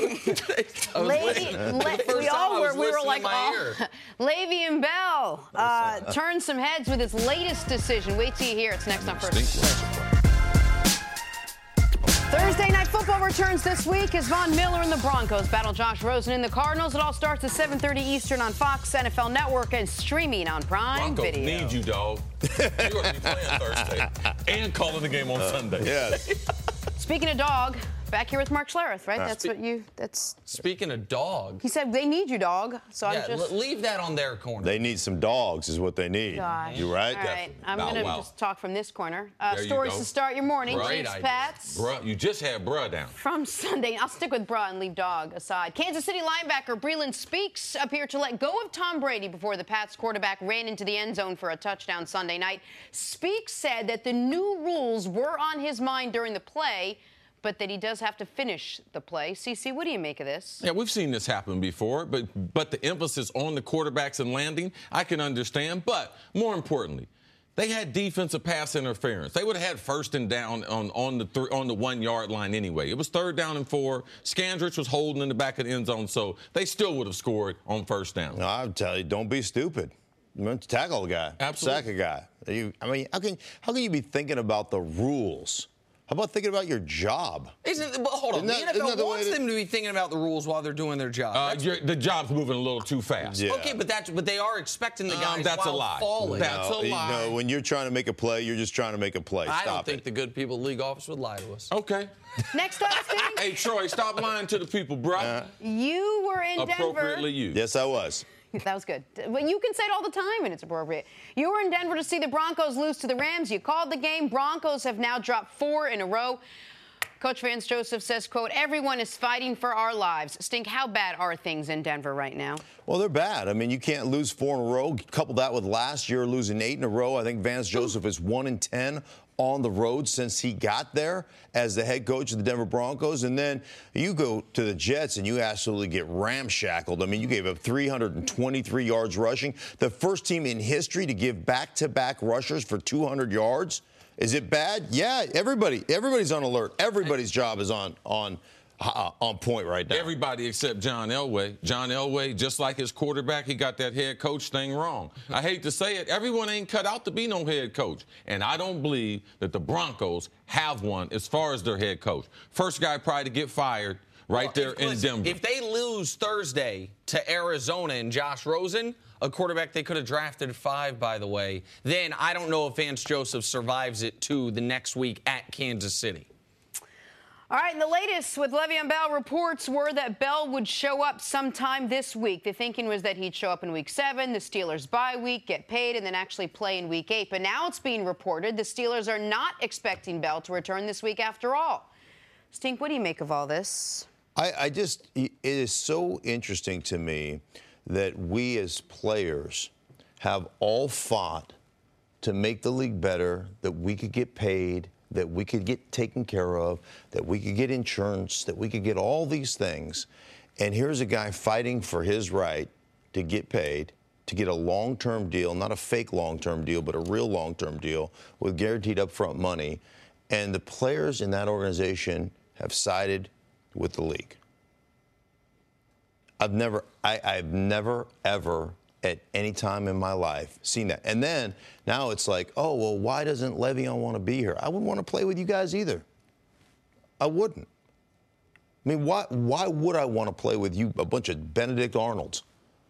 [SPEAKER 1] Lady, la- we all were, we were like, oh. Le'Veon Bell uh, turned some heads with his latest decision. Wait till you hear. It's next on First.
[SPEAKER 3] Stink wants to play.
[SPEAKER 1] Thursday Night Football returns this week as Von Miller and the Broncos battle Josh Rosen and the Cardinals. It all starts at seven thirty Eastern on Fox, N F L Network, and streaming on Prime
[SPEAKER 3] Broncos
[SPEAKER 1] Video.
[SPEAKER 3] need you, dog. You're going to be playing Thursday and calling the game on Sunday.
[SPEAKER 6] Yes.
[SPEAKER 1] Speaking of dog, back here with Mark Schlereth, right? That's what you, that's,
[SPEAKER 2] Speaking of dog,
[SPEAKER 1] he said they need you, dog. So
[SPEAKER 2] yeah,
[SPEAKER 1] I'm just.
[SPEAKER 2] l- leave that on their corner.
[SPEAKER 6] They need some dogs is what they need.
[SPEAKER 1] Gosh.
[SPEAKER 6] You right?
[SPEAKER 1] All right, I'm
[SPEAKER 3] Bow
[SPEAKER 1] going to
[SPEAKER 3] wow.
[SPEAKER 1] just talk from this corner. Uh,
[SPEAKER 3] There you
[SPEAKER 1] stories
[SPEAKER 3] go.
[SPEAKER 1] to start your morning.
[SPEAKER 3] Great
[SPEAKER 1] Chiefs,
[SPEAKER 2] idea.
[SPEAKER 1] Pats.
[SPEAKER 3] Bruh, you just had bruh down.
[SPEAKER 1] From Sunday, I'll stick with bruh and leave dog aside. Kansas City linebacker Breeland Speaks appeared to let go of Tom Brady before the Pats quarterback ran into the end zone for a touchdown Sunday night. Speaks said that the new rules were on his mind during the play, but that he does have to finish the play. Cece, what do you make of this?
[SPEAKER 3] Yeah, we've seen this happen before, but but the emphasis on the quarterbacks and landing, I can understand. But more importantly, they had defensive pass interference. They would have had first and down on, on the th- on the one-yard line anyway. It was third down and four. Scandrich was holding in the back of the end zone, so they still would have scored on first down.
[SPEAKER 6] No, I'll tell you, don't be stupid. You know, tackle a guy.
[SPEAKER 3] Absolutely.
[SPEAKER 6] Sack a guy. You, I mean, how can, how can you be thinking about the rules? How about thinking about your job?
[SPEAKER 2] Isn't, well, hold on.
[SPEAKER 6] Isn't that-
[SPEAKER 2] the N F
[SPEAKER 6] isn't
[SPEAKER 2] L
[SPEAKER 6] that the way
[SPEAKER 2] wants
[SPEAKER 6] that-
[SPEAKER 2] them to be thinking about the rules while they're doing their job.
[SPEAKER 3] Uh,
[SPEAKER 2] That's-
[SPEAKER 3] you're, the job's moving a little too fast.
[SPEAKER 6] Yeah.
[SPEAKER 2] okay, but that's but they are expecting the guys
[SPEAKER 3] Um, that's a
[SPEAKER 2] while
[SPEAKER 3] lie.
[SPEAKER 2] falling.
[SPEAKER 3] That's a
[SPEAKER 6] you
[SPEAKER 3] lie.
[SPEAKER 6] know, when you're trying to make a play, you're just trying to make a play.
[SPEAKER 2] I
[SPEAKER 6] Stop
[SPEAKER 2] don't think
[SPEAKER 6] it.
[SPEAKER 2] the good people in the league office would lie to us.
[SPEAKER 3] Okay.
[SPEAKER 1] Next up, Sting,
[SPEAKER 3] Hey, Troy, stop lying to the people, bro.
[SPEAKER 1] you were in Denver.
[SPEAKER 3] Appropriately used.
[SPEAKER 6] Yes, I was.
[SPEAKER 1] That was good. Well, you can say it all the time, and it's appropriate. You were in Denver to see the Broncos lose to the Rams. You called the game. Broncos have now dropped four in a row. Coach Vance Joseph says, quote, everyone is fighting for our lives. Stink, how bad are things in Denver right now?
[SPEAKER 6] Well, they're bad. I mean, you can't lose four in a row. Couple that with last year losing eight in a row. I think Vance Joseph is one in ten on the road since he got there as the head coach of the Denver Broncos. And then you go to the Jets and you absolutely get ramshackled. I mean, you gave up three hundred twenty-three yards rushing. The first team in history to give back-to-back rushers for two hundred yards. Is it bad? Yeah, everybody, everybody's on alert. Everybody's job is on on uh, on point right now.
[SPEAKER 3] Everybody except John Elway. John Elway, just like his quarterback, he got that head coach thing wrong. I hate to say it, everyone ain't cut out to be no head coach. And I don't believe that the Broncos have one as far as their head coach. First guy probably to get fired right well, there
[SPEAKER 2] if,
[SPEAKER 3] in
[SPEAKER 2] listen,
[SPEAKER 3] Denver.
[SPEAKER 2] If they lose Thursday to Arizona and Josh Rosen, a quarterback they could have drafted at five, by the way, then I don't know if Vance Joseph survives it to the next week at Kansas City.
[SPEAKER 1] All right, and the latest with Le'Veon Bell reports were that Bell would show up sometime this week. The thinking was that he'd show up in week seven, the Steelers' bye week, get paid, and then actually play in week eight. But now it's being reported the Steelers are not expecting Bell to return this week after all. Stink, what do you make of all this?
[SPEAKER 6] I, I just, it is so interesting to me that we as players have all fought to make the league better, that we could get paid, that we could get taken care of, that we could get insurance, that we could get all these things. And here's a guy fighting for his right to get paid, to get a long-term deal, not a fake long-term deal, but a real long-term deal with guaranteed upfront money. And the players in that organization have sided with the league. I've never, I, I've never, ever at any time in my life seen that. And then now it's like, oh, well, why doesn't Le'Veon want to be here? I wouldn't want to play with you guys either. I wouldn't. I mean, why, why would I want to play with you, a bunch of Benedict Arnolds?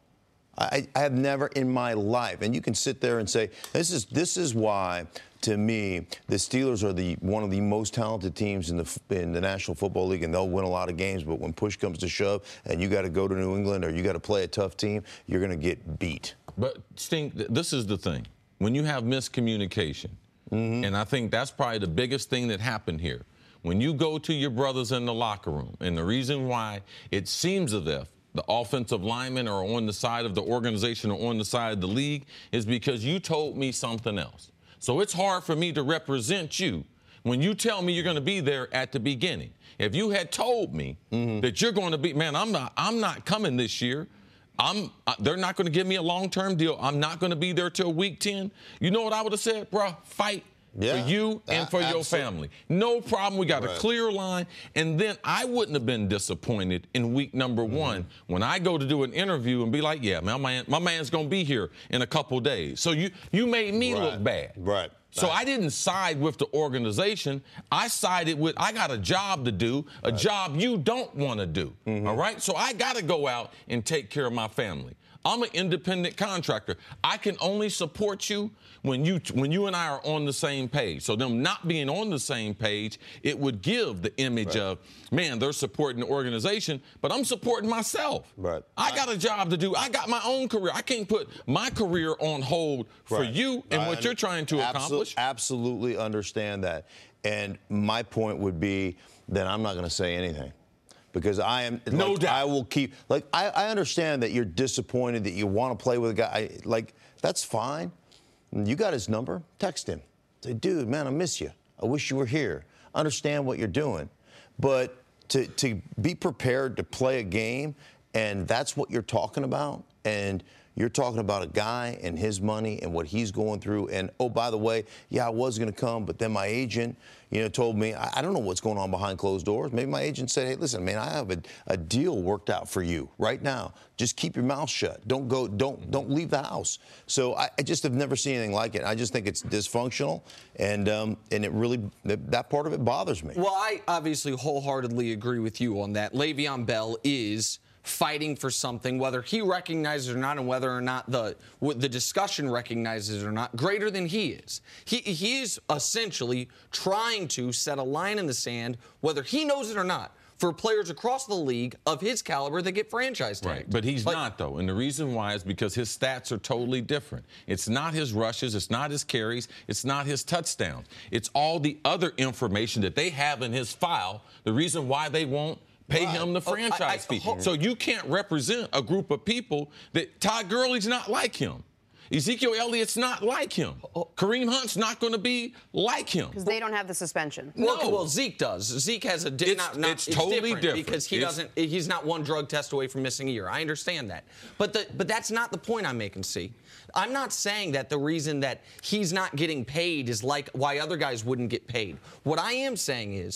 [SPEAKER 6] I, I have never in my life, and you can sit there and say, this is, this is why, to me, the Steelers are the one of the most talented teams in the in the National Football League, and they'll win a lot of games. But when push comes to shove, and you got to go to New England or you got to play a tough team, you're going to get beat.
[SPEAKER 3] But Stink, this is the thing: when you have miscommunication, mm-hmm. and I think that's probably the biggest thing that happened here. When you go to your brothers in the locker room, and the reason why it seems as if the offensive linemen are on the side of the organization or on the side of the league is because you told me something else. So it's hard for me to represent you when you tell me you're going to be there at the beginning. If you had told me mm-hmm. that you're going to be, man, I'm not, I'm not coming this year. I'm, uh, they're not going to give me a long-term deal. I'm not going to be there till week ten. You know what I would have said, bro? Fight. Yeah, for you and for your family. No problem. We got right. a clear line. And then I wouldn't have been disappointed in week number mm-hmm. one when I go to do an interview and be like, yeah, my man, my man's going to be here in a couple days. So you, you made me
[SPEAKER 6] right.
[SPEAKER 3] look bad.
[SPEAKER 6] Right.
[SPEAKER 3] So
[SPEAKER 6] right.
[SPEAKER 3] I didn't side with the organization. I sided with, I got a job to do, a right. job you don't want to do. Mm-hmm. All right? So I got to go out and take care of my family. I'm an independent contractor. I can only support you when you when you and I are on the same page. So them not being on the same page, it would give the image right. of, man, they're supporting the organization, but I'm supporting myself.
[SPEAKER 6] Right.
[SPEAKER 3] I got a job to do. I got my own career. I can't put my career on hold for
[SPEAKER 6] right.
[SPEAKER 3] you and
[SPEAKER 6] right.
[SPEAKER 3] what you're trying to
[SPEAKER 6] Absol-
[SPEAKER 3] accomplish.
[SPEAKER 6] Absolutely understand that. And my point would be that I'm not going to say anything. Because I am,
[SPEAKER 3] no
[SPEAKER 6] like,
[SPEAKER 3] doubt.
[SPEAKER 6] I will keep, like, I, I understand that you're disappointed, that you want to play with a guy. I, like, that's fine. You got his number, text him. Say, dude, man, I miss you. I wish you were here. Understand what you're doing. But to, to be prepared to play a game, and that's what you're talking about, and you're talking about a guy and his money and what he's going through. And, oh, by the way, yeah, I was going to come, but then my agent, you know, told me, I, I don't know what's going on behind closed doors. Maybe my agent said, hey, listen, man, I have a, a deal worked out for you right now. Just keep your mouth shut. Don't go, don't, don't leave the house. So I, I just have never seen anything like it. I just think it's dysfunctional, and um, and it really, that part of it bothers me.
[SPEAKER 2] Well, I obviously wholeheartedly agree with you on that. Le'Veon Bell is fighting for something, whether he recognizes it or not, and whether or not the the discussion recognizes it or not, greater than he is. He he is essentially trying to set a line in the sand, whether he knows it or not, for players across the league of his caliber that get franchise tagged.
[SPEAKER 3] Right, but he's like, not, though. And the reason why is because his stats are totally different. It's not his rushes. It's not his carries. It's not his touchdowns. It's all the other information that they have in his file. The reason why they won't pay right. him the franchise oh, I, I, fee. Oh, so you can't represent a group of people that Todd Gurley's not like him. Ezekiel Elliott's not like him. Kareem Hunt's not going to be like him.
[SPEAKER 1] Because they don't have the suspension.
[SPEAKER 2] No. Well, well, Zeke does. Zeke has a di-
[SPEAKER 3] it's,
[SPEAKER 2] not, not,
[SPEAKER 3] it's,
[SPEAKER 2] it's
[SPEAKER 3] totally
[SPEAKER 2] different,
[SPEAKER 3] different
[SPEAKER 2] because he
[SPEAKER 3] it's,
[SPEAKER 2] doesn't. He's not one drug test away from missing a year. I understand that, but the, but that's not the point I'm making. See, I'm not saying that the reason that he's not getting paid is like why other guys wouldn't get paid. What I am saying is,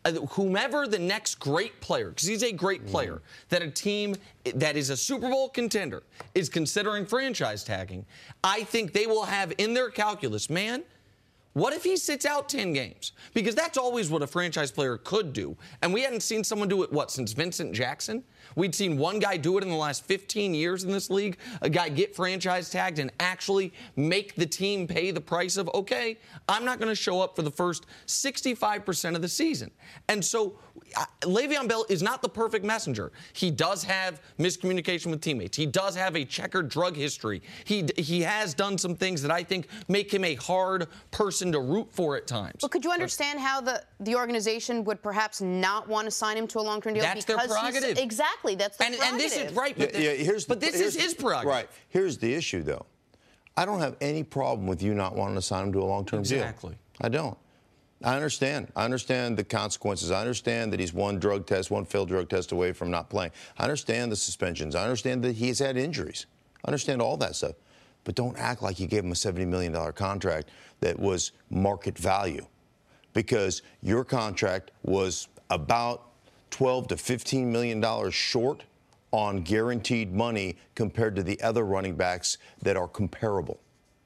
[SPEAKER 2] uh, whomever the next great player, because he's a great player, mm. that a team that is a Super Bowl contender is considering franchise tagging, I think they will have in their calculus, man, what if he sits out ten games? Because that's always what a franchise player could do. And we hadn't seen someone do it, what, since Vincent Jackson? We'd seen one guy do it in the last fifteen years in this league, a guy get franchise tagged and actually make the team pay the price of, okay, I'm not going to show up for the first sixty-five percent of the season. And so uh, Le'Veon Bell is not the perfect messenger. He does have miscommunication with teammates. He does have a checkered drug history. He, he has done some things that I think make him a hard person to root for at times.
[SPEAKER 1] Well, could you understand how the, the organization would perhaps not want to sign him to a long-term deal?
[SPEAKER 2] That's
[SPEAKER 1] because
[SPEAKER 2] their prerogative.
[SPEAKER 1] Exactly. That's the
[SPEAKER 2] and,
[SPEAKER 1] prerogative.
[SPEAKER 2] And this is right, but,
[SPEAKER 6] yeah, yeah, here's
[SPEAKER 2] but
[SPEAKER 6] the,
[SPEAKER 2] this
[SPEAKER 6] here's,
[SPEAKER 2] is his prerogative.
[SPEAKER 6] Right. Here's the issue, though. I don't have any problem with you not wanting to sign him to a long-term
[SPEAKER 2] exactly.
[SPEAKER 6] deal.
[SPEAKER 2] Exactly.
[SPEAKER 6] I don't. I understand. I understand the consequences. I understand that he's one drug test, one failed drug test away from not playing. I understand the suspensions. I understand that he's had injuries. I understand all that stuff. But don't act like you gave him a seventy million dollars contract that was market value, because your contract was about twelve to fifteen million dollars short on guaranteed money compared to the other running backs that are comparable.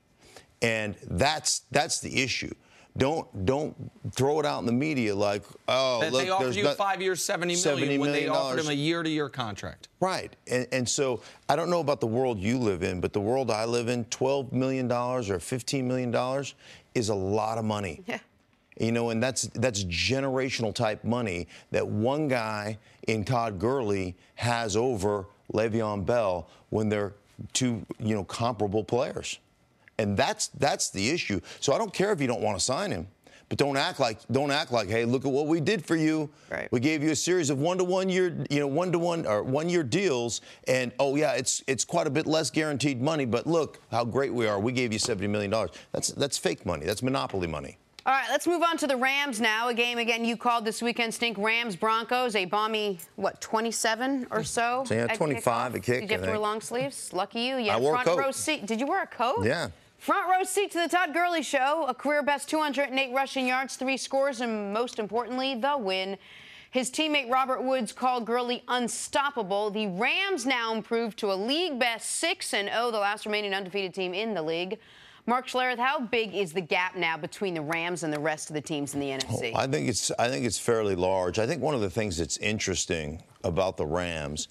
[SPEAKER 6] And that's that's the issue. Don't don't throw it out in the media like, oh,
[SPEAKER 2] that
[SPEAKER 6] look,
[SPEAKER 2] they offered
[SPEAKER 6] there's
[SPEAKER 2] you
[SPEAKER 6] not
[SPEAKER 2] five years, seventy million when they offered him a year-to-year contract.
[SPEAKER 6] Right. And, and so I don't know about the world you live in, but the world I live in, twelve million dollars or fifteen million dollars is a lot of money.
[SPEAKER 1] Yeah.
[SPEAKER 6] You know, and that's that's generational type money that one guy in Todd Gurley has over Le'Veon Bell when they're two, you know, comparable players. And that's that's the issue. So I don't care if you don't want to sign him, but don't act like don't act like, hey, look at what we did for you.
[SPEAKER 1] Right.
[SPEAKER 6] We gave you a series of one-to-one year, you know, one-to-one or one-year deals, and oh yeah, it's it's quite a bit less guaranteed money, but look how great we are. We gave you seventy million dollars. That's that's fake money. That's monopoly money.
[SPEAKER 1] All right, let's move on to the Rams now. A game, again, you called this weekend, Stink. Rams-Broncos, a balmy, what, twenty-seven or so?
[SPEAKER 6] So, yeah, twenty-five at kick,
[SPEAKER 1] Did you have
[SPEAKER 6] I
[SPEAKER 1] to wear
[SPEAKER 6] think.
[SPEAKER 1] long sleeves? Lucky you. You
[SPEAKER 6] I
[SPEAKER 1] had
[SPEAKER 6] wore a
[SPEAKER 1] front
[SPEAKER 6] coat.
[SPEAKER 1] row seat. Did you wear a coat?
[SPEAKER 6] Yeah.
[SPEAKER 1] Front row seat to the Todd Gurley Show. A career-best two hundred eight rushing yards, three scores, and most importantly, the win. His teammate Robert Woods called Gurley unstoppable. The Rams now improved to a league-best six and oh, the last remaining undefeated team in the league. Mark Schlereth, how big is the gap now between the Rams and the rest of the teams in the N F C?
[SPEAKER 6] Oh, I think it's I think it's fairly large. I think one of the things that's interesting about the Rams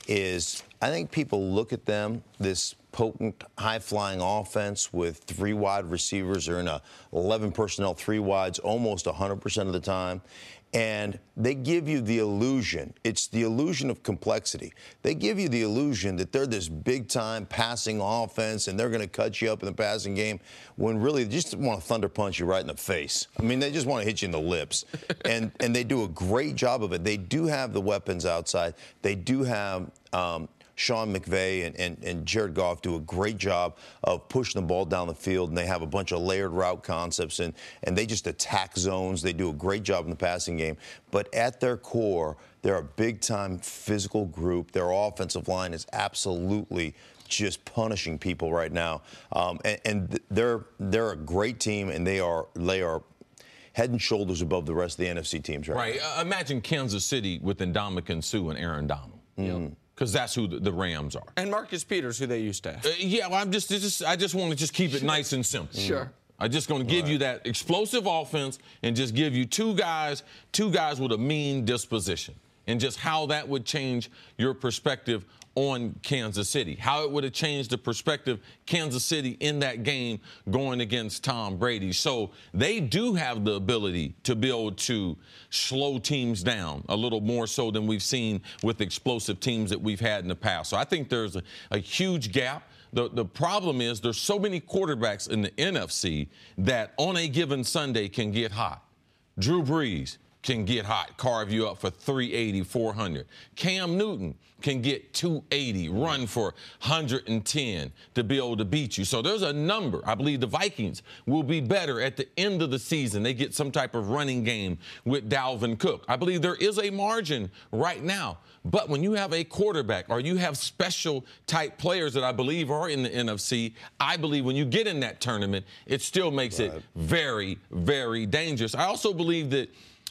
[SPEAKER 6] is I think people look at them, this potent, high-flying offense with three wide receivers. They're in a eleven personnel, three wides almost one hundred percent of the time. And they give you the illusion, it's the illusion of complexity. They give you the illusion that they're this big-time passing offense and they're going to cut you up in the passing game when really they just want to thunder punch you right in the face. I mean, they just want to hit you in the lips. and and they do a great job of it. They do have the weapons outside. They do have um, Sean McVay and, and, and Jared Goff do a great job of pushing the ball down the field, and they have a bunch of layered route concepts, and, and they just attack zones. They do a great job in the passing game. But at their core, they're a big-time physical group. Their offensive line is absolutely just punishing people right now. Um, and and they're they're a great team, and they are they are head and shoulders above the rest of the N F C teams right,
[SPEAKER 3] right.
[SPEAKER 6] now.
[SPEAKER 3] Uh, imagine Kansas City with Ndamukong Suh and Aaron Donald.
[SPEAKER 6] Mm.
[SPEAKER 3] Because that's who the, the Rams are.
[SPEAKER 2] And Marcus Peters, who they used to have.
[SPEAKER 3] Uh, yeah, well, I'm just, just I just want to just keep it nice and simple.
[SPEAKER 2] Sure.
[SPEAKER 3] I'm just going to give
[SPEAKER 6] right.
[SPEAKER 3] you that explosive offense and just give you two guys, two guys with a mean disposition, and just how that would change your perspective on Kansas City, how it would have changed the perspective Kansas City in that game going against Tom Brady. So they do have the ability to be able to slow teams down a little more so than we've seen with explosive teams that we've had in the past. So I think there's a, a huge gap. The, the problem is there's so many quarterbacks in the N F C that on a given Sunday can get hot. Drew Brees can get hot, carve you up for three eighty, four hundred. Cam Newton can get two eighty, run for one hundred ten to be able to beat you. So there's a number. I believe the Vikings will be better at the end of the season. They get some type of running game with Dalvin Cook. I believe there is a margin right now. But when you have a quarterback or you have special type players that I believe are in the N F C, I believe when you get in that tournament, it still makes right. it very, very dangerous. I also believe that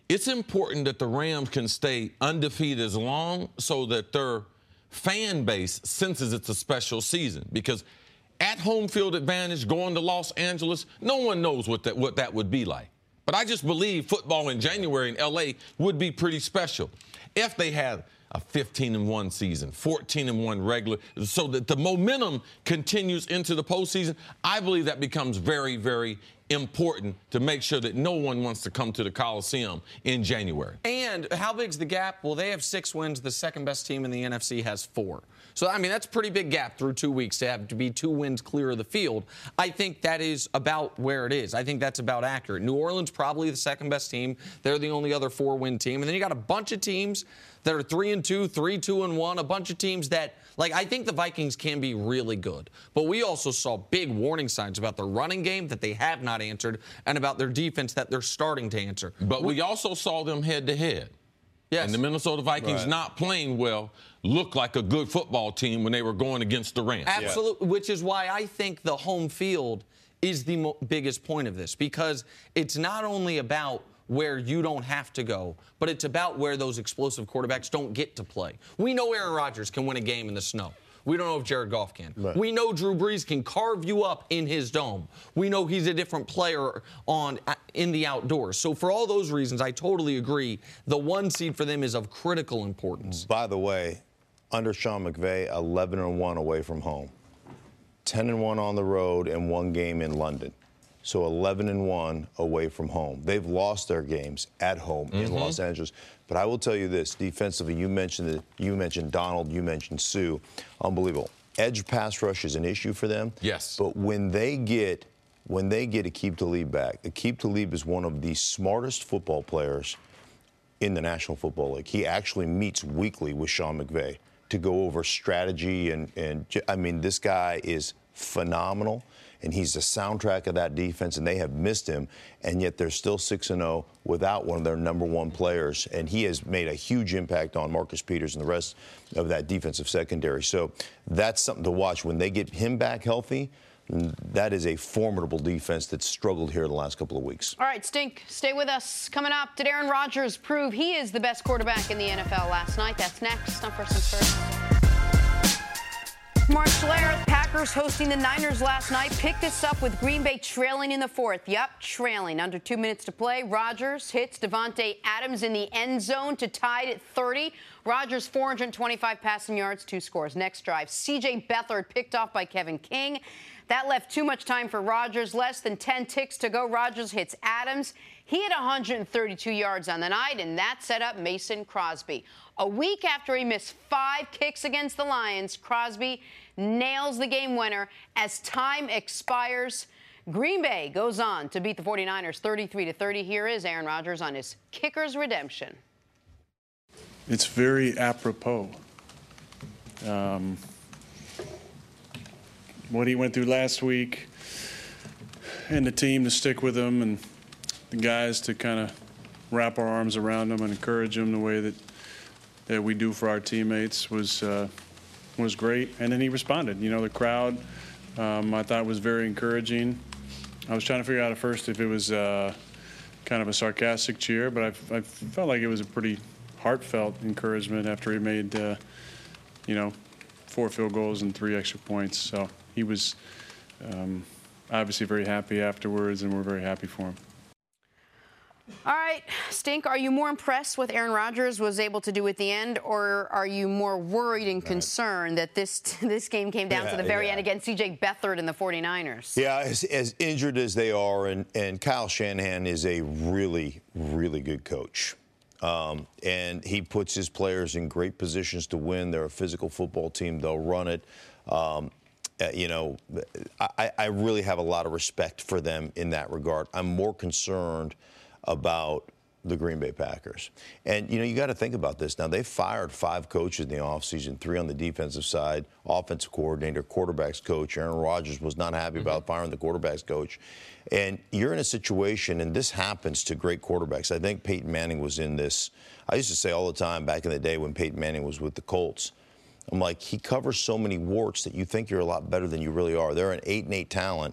[SPEAKER 3] it's important that the Rams can stay undefeated as long so that their fan base senses it's a special season. Because at home field advantage, going to Los Angeles, no one knows what that, what that would be like. But I just believe football in January in L A would be pretty special if they had a fifteen and one season, fourteen and one regular, so that the momentum continues into the postseason. I believe that becomes very, very important to make sure that no one wants to come to the Coliseum in January.
[SPEAKER 2] And how big's the gap? Well, they have six wins. The second best team in the N F C has four. So, I mean, that's a pretty big gap through two weeks to have to be two wins clear of the field. I think that is about where it is. I think that's about accurate. New Orleans probably the second best team. They're the only other four-win team. And then you got a bunch of teams that are three and two, three, two and one, a bunch of teams that, like, I think the Vikings can be really good. But we also saw big warning signs about their running game that they have not answered and about their defense that they're starting to answer.
[SPEAKER 3] But we also saw them head-to-head.
[SPEAKER 2] Yes.
[SPEAKER 3] And the Minnesota Vikings
[SPEAKER 6] Right.
[SPEAKER 3] not playing well looked like a good football team when they were going against the Rams.
[SPEAKER 2] Absolutely, which is why I think the home field is the mo- biggest point of this, because it's not only about where you don't have to go, but it's about where those explosive quarterbacks don't get to play. We know Aaron Rodgers can win a game in the snow. We don't know if Jared Goff can.
[SPEAKER 6] Right.
[SPEAKER 2] We know Drew Brees can carve you up in his dome. We know he's a different player on in the outdoors. So for all those reasons, I totally agree. The one seed for them is of critical importance.
[SPEAKER 6] By the way, under Sean McVay, eleven and one away from home, ten and one on the road, and one game in London. So eleven and one away from home. They've lost their games at home mm-hmm. in Los Angeles. But I will tell you this, defensively, you mentioned it, you mentioned Donald, you mentioned Sue. Unbelievable. Edge pass rush is an issue for them.
[SPEAKER 3] Yes.
[SPEAKER 6] But when they get when they get Aqib Talib back, Aqib Talib is one of the smartest football players in the National Football League. He actually meets weekly with Sean McVay to go over strategy. And, and I mean, this guy is phenomenal. And he's the soundtrack of that defense, and they have missed him, and yet they're still six and oh without one of their number one players. And he has made a huge impact on Marcus Peters and the rest of that defensive secondary. So that's something to watch. When they get him back healthy, that is a formidable defense that's struggled here the last couple of weeks.
[SPEAKER 1] All right, Stink, stay with us. Coming up, did Aaron Rodgers prove he is the best quarterback in the N F L last night? That's next. Time for some first. Mark Schlereth, Packers hosting the Niners last night, picked this up with Green Bay trailing in the fourth. Yep, trailing. Under two minutes to play, Rodgers hits Davante Adams in the end zone to tie it at thirty. Rodgers, four hundred twenty-five passing yards, two scores. Next drive, C J Beathard picked off by Kevin King. That left too much time for Rodgers. Less than ten ticks to go. Rodgers hits Adams. He had one hundred thirty-two yards on the night, and that set up Mason Crosby. A week after he missed five kicks against the Lions, Crosby nails the game winner as time expires. Green Bay goes on to beat the forty-niners thirty-three to thirty. Here is Aaron Rodgers on his kicker's redemption.
[SPEAKER 4] It's very apropos. Um, what he went through last week, and the team to stick with him, and the guys to kind of wrap our arms around him and encourage him the way that that we do for our teammates was uh, was great. And then he responded. You know, the crowd um, I thought was very encouraging. I was trying to figure out at first if it was uh, kind of a sarcastic cheer, but I, I felt like it was a pretty heartfelt encouragement after he made, uh, you know, four field goals and three extra points. So he was um, obviously very happy afterwards, and we're very happy for him.
[SPEAKER 1] All right, Stink, are you more impressed with Aaron Rodgers was able to do at the end, or are you more worried and concerned right. that this this game came down
[SPEAKER 6] yeah,
[SPEAKER 1] to the very
[SPEAKER 6] yeah.
[SPEAKER 1] end against C J Beathard and the forty-niners?
[SPEAKER 6] Yeah, as, as injured as they are, and, and Kyle Shanahan is a really, really good coach. Um, and he puts his players in great positions to win. They're a physical football team. They'll run it. Um, Uh, you know, I, I really have a lot of respect for them in that regard. I'm more concerned about the Green Bay Packers. And, you know, you got to think about this. Now, they fired five coaches in the offseason, three on the defensive side, offensive coordinator, quarterbacks coach. Aaron Rodgers was not happy mm-hmm. about firing the quarterbacks coach. And you're in a situation, and this happens to great quarterbacks. I think Peyton Manning was in this. I used to say all the time back in the day when Peyton Manning was with the Colts, I'm like, he covers so many warts that you think you're a lot better than you really are. They're an eight and eight talent.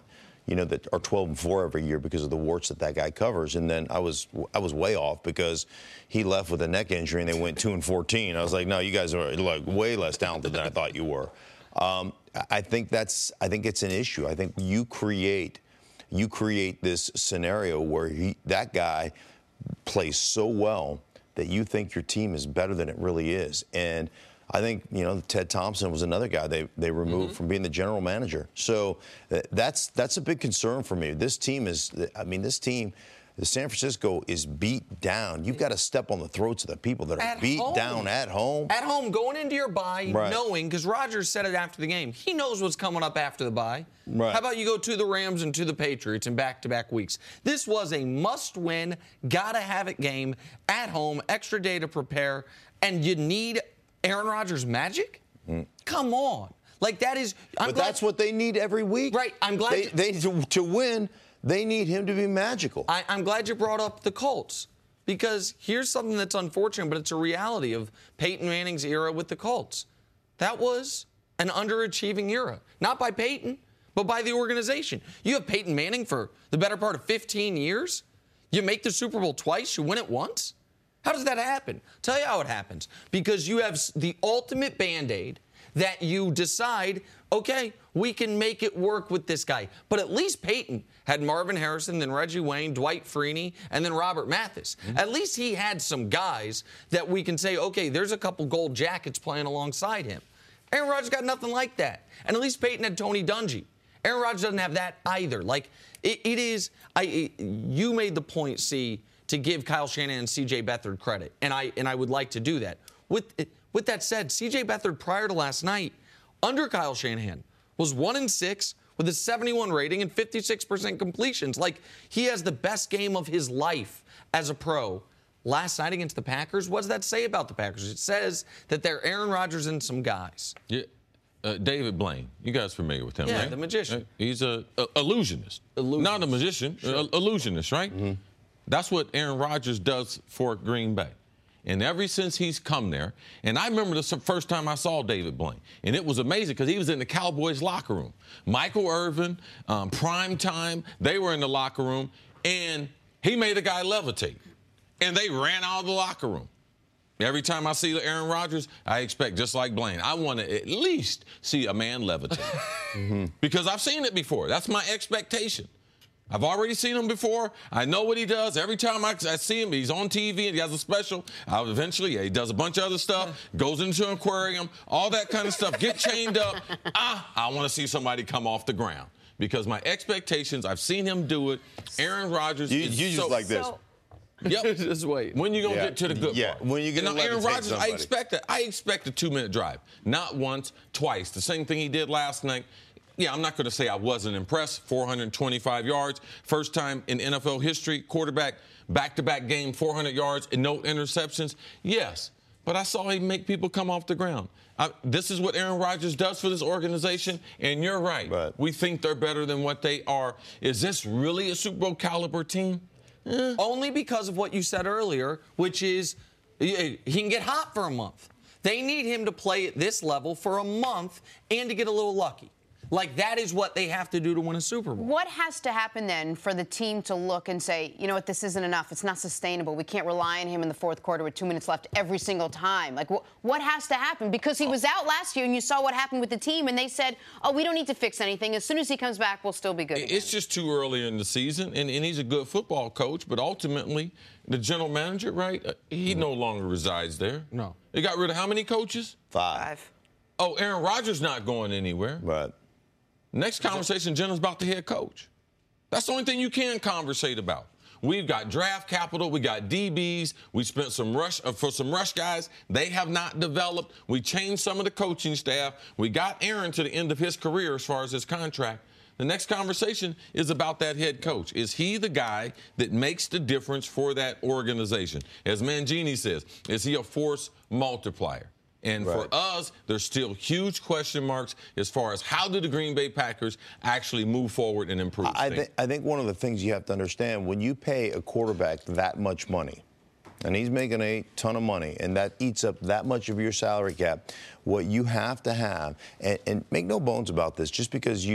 [SPEAKER 6] you know, that are twelve and four every year because of the warts that that guy covers. And then I was I was way off because he left with a neck injury and they went two and fourteen. I was like, no, you guys are like way less talented than I thought you were. Um, I think that's I think it's an issue. I think you create you create this scenario where he, that guy plays so well that you think your team is better than it really is. And I think, you know, Ted Thompson was another guy they, they removed mm-hmm. from being the general manager. So uh, that's that's a big concern for me. This team is, I mean, this team, the San Francisco is beat down. You've got to step on the throats of the people that are
[SPEAKER 2] at
[SPEAKER 6] beat
[SPEAKER 2] home.
[SPEAKER 6] down at home.
[SPEAKER 2] At home, going into your bye,
[SPEAKER 6] right.
[SPEAKER 2] knowing, because Rodgers said it after the game, he knows what's coming up after the bye.
[SPEAKER 6] Right.
[SPEAKER 2] How about you go to the Rams and to the Patriots in back-to-back weeks? This was a must-win, gotta-have-it game at home, extra day to prepare, and you need Aaron Rodgers magic? Mm. Come on. Like, that is... I'm
[SPEAKER 6] but
[SPEAKER 2] glad,
[SPEAKER 6] that's what they need every week.
[SPEAKER 2] Right. I'm glad...
[SPEAKER 6] They,
[SPEAKER 2] you,
[SPEAKER 6] they to, to win, they need him to be magical.
[SPEAKER 2] I, I'm glad you brought up the Colts, because here's something that's unfortunate, but it's a reality of Peyton Manning's era with the Colts. That was an underachieving era. Not by Peyton, but by the organization. You have Peyton Manning for the better part of fifteen years. You make the Super Bowl twice. You win it once. How does that happen? Tell you how it happens. Because you have the ultimate Band-Aid that you decide, okay, we can make it work with this guy. But at least Peyton had Marvin Harrison, then Reggie Wayne, Dwight Freeney, and then Robert Mathis. Mm-hmm. At least he had some guys that we can say, okay, there's a couple gold jackets playing alongside him. Aaron Rodgers got nothing like that. And at least Peyton had Tony Dungy. Aaron Rodgers doesn't have that either. Like, it, it is, I, it, you made the point, C, to give Kyle Shanahan and C J Beathard credit, and I and I would like to do that. With with that said, C J Beathard prior to last night, under Kyle Shanahan, was one and six with a seventy-one rating and fifty-six percent completions. Like, he has the best game of his life as a pro. Last night against the Packers, what does that say about the Packers? It says that they're Aaron Rodgers and some guys.
[SPEAKER 3] Yeah. Uh, David Blaine, you guys familiar with him,
[SPEAKER 2] yeah,
[SPEAKER 3] right?
[SPEAKER 2] Yeah, the magician.
[SPEAKER 3] Uh, he's a, a illusionist.
[SPEAKER 2] illusionist,
[SPEAKER 3] not a magician, sure. a, illusionist, right? Mm-hmm. That's what Aaron Rodgers does for Green Bay. And ever since he's come there, and I remember the first time I saw David Blaine, and it was amazing because he was in the Cowboys locker room. Michael Irvin, um, Prime Time, they were in the locker room, and he made a guy levitate. And they ran out of the locker room. Every time I see Aaron Rodgers, I expect, just like Blaine, I want to at least see a man levitate. mm-hmm. Because I've seen it before. That's my expectation. I've already seen him before. I know what he does. Every time I, I see him, he's on T V and he has a special. I'll eventually, yeah, he does a bunch of other stuff, goes into an aquarium, all that kind of stuff, get chained up. Ah, I want to see somebody come off the ground. Because my expectations, I've seen him do it. Aaron Rodgers
[SPEAKER 6] you,
[SPEAKER 3] is
[SPEAKER 6] you just
[SPEAKER 3] so,
[SPEAKER 6] like this.
[SPEAKER 2] So,
[SPEAKER 3] Yep.
[SPEAKER 2] Just wait.
[SPEAKER 3] When you gonna
[SPEAKER 6] yeah.
[SPEAKER 3] get to the good
[SPEAKER 6] yeah.
[SPEAKER 3] part?
[SPEAKER 6] When you get
[SPEAKER 3] to Aaron Rodgers,
[SPEAKER 6] somebody.
[SPEAKER 3] I expect it. I expect a two-minute drive. Not once, twice. The same thing he did last night. Yeah, I'm not going to say I wasn't impressed. four hundred twenty-five yards. First time in N F L history, quarterback, back-to-back game, four hundred yards and no interceptions. Yes, but I saw him make people come off the ground. I, this is what Aaron Rodgers does for this organization, and you're right. right. We think they're better than what they are. Is this really a Super Bowl caliber team?
[SPEAKER 2] Eh. Only because of what you said earlier, which is he can get hot for a month. They need him to play at this level for a month and to get a little lucky. Like, that is what they have to do to win a Super Bowl.
[SPEAKER 1] What has to happen then for the team to look and say, you know what, this isn't enough. It's not sustainable. We can't rely on him in the fourth quarter with two minutes left every single time. Like, wh- what has to happen? Because he was out last year, and you saw what happened with the team, and they said, oh, we don't need to fix anything. As soon as he comes back, we'll still be good again.
[SPEAKER 3] It's just too early in the season, and, and he's a good football coach, but ultimately, the general manager, right, uh, he mm-hmm. no longer resides there.
[SPEAKER 2] No.
[SPEAKER 3] They got rid of how many coaches?
[SPEAKER 6] Five.
[SPEAKER 1] Five.
[SPEAKER 3] Oh, Aaron Rodgers not going anywhere.
[SPEAKER 6] Right.
[SPEAKER 3] Next conversation, Jenna's about the head coach. That's the only thing you can conversate about. We've got draft capital. We got D Bs. We spent some rush uh, for some rush guys. They have not developed. We changed some of the coaching staff. We got Aaron to the end of his career as far as his contract. The next conversation is about that head coach. Is he the guy that makes the difference for that organization? As Mangini says, is he a force multiplier? And right. for us, there's still huge question marks as far as how do the Green Bay Packers actually move forward and improve
[SPEAKER 6] I,
[SPEAKER 3] things.
[SPEAKER 6] th- I think one of the things you have to understand, when you pay a quarterback that much money, and he's making a ton of money, and that eats up that much of your salary cap, what you have to have, and, and make no bones about this, just because you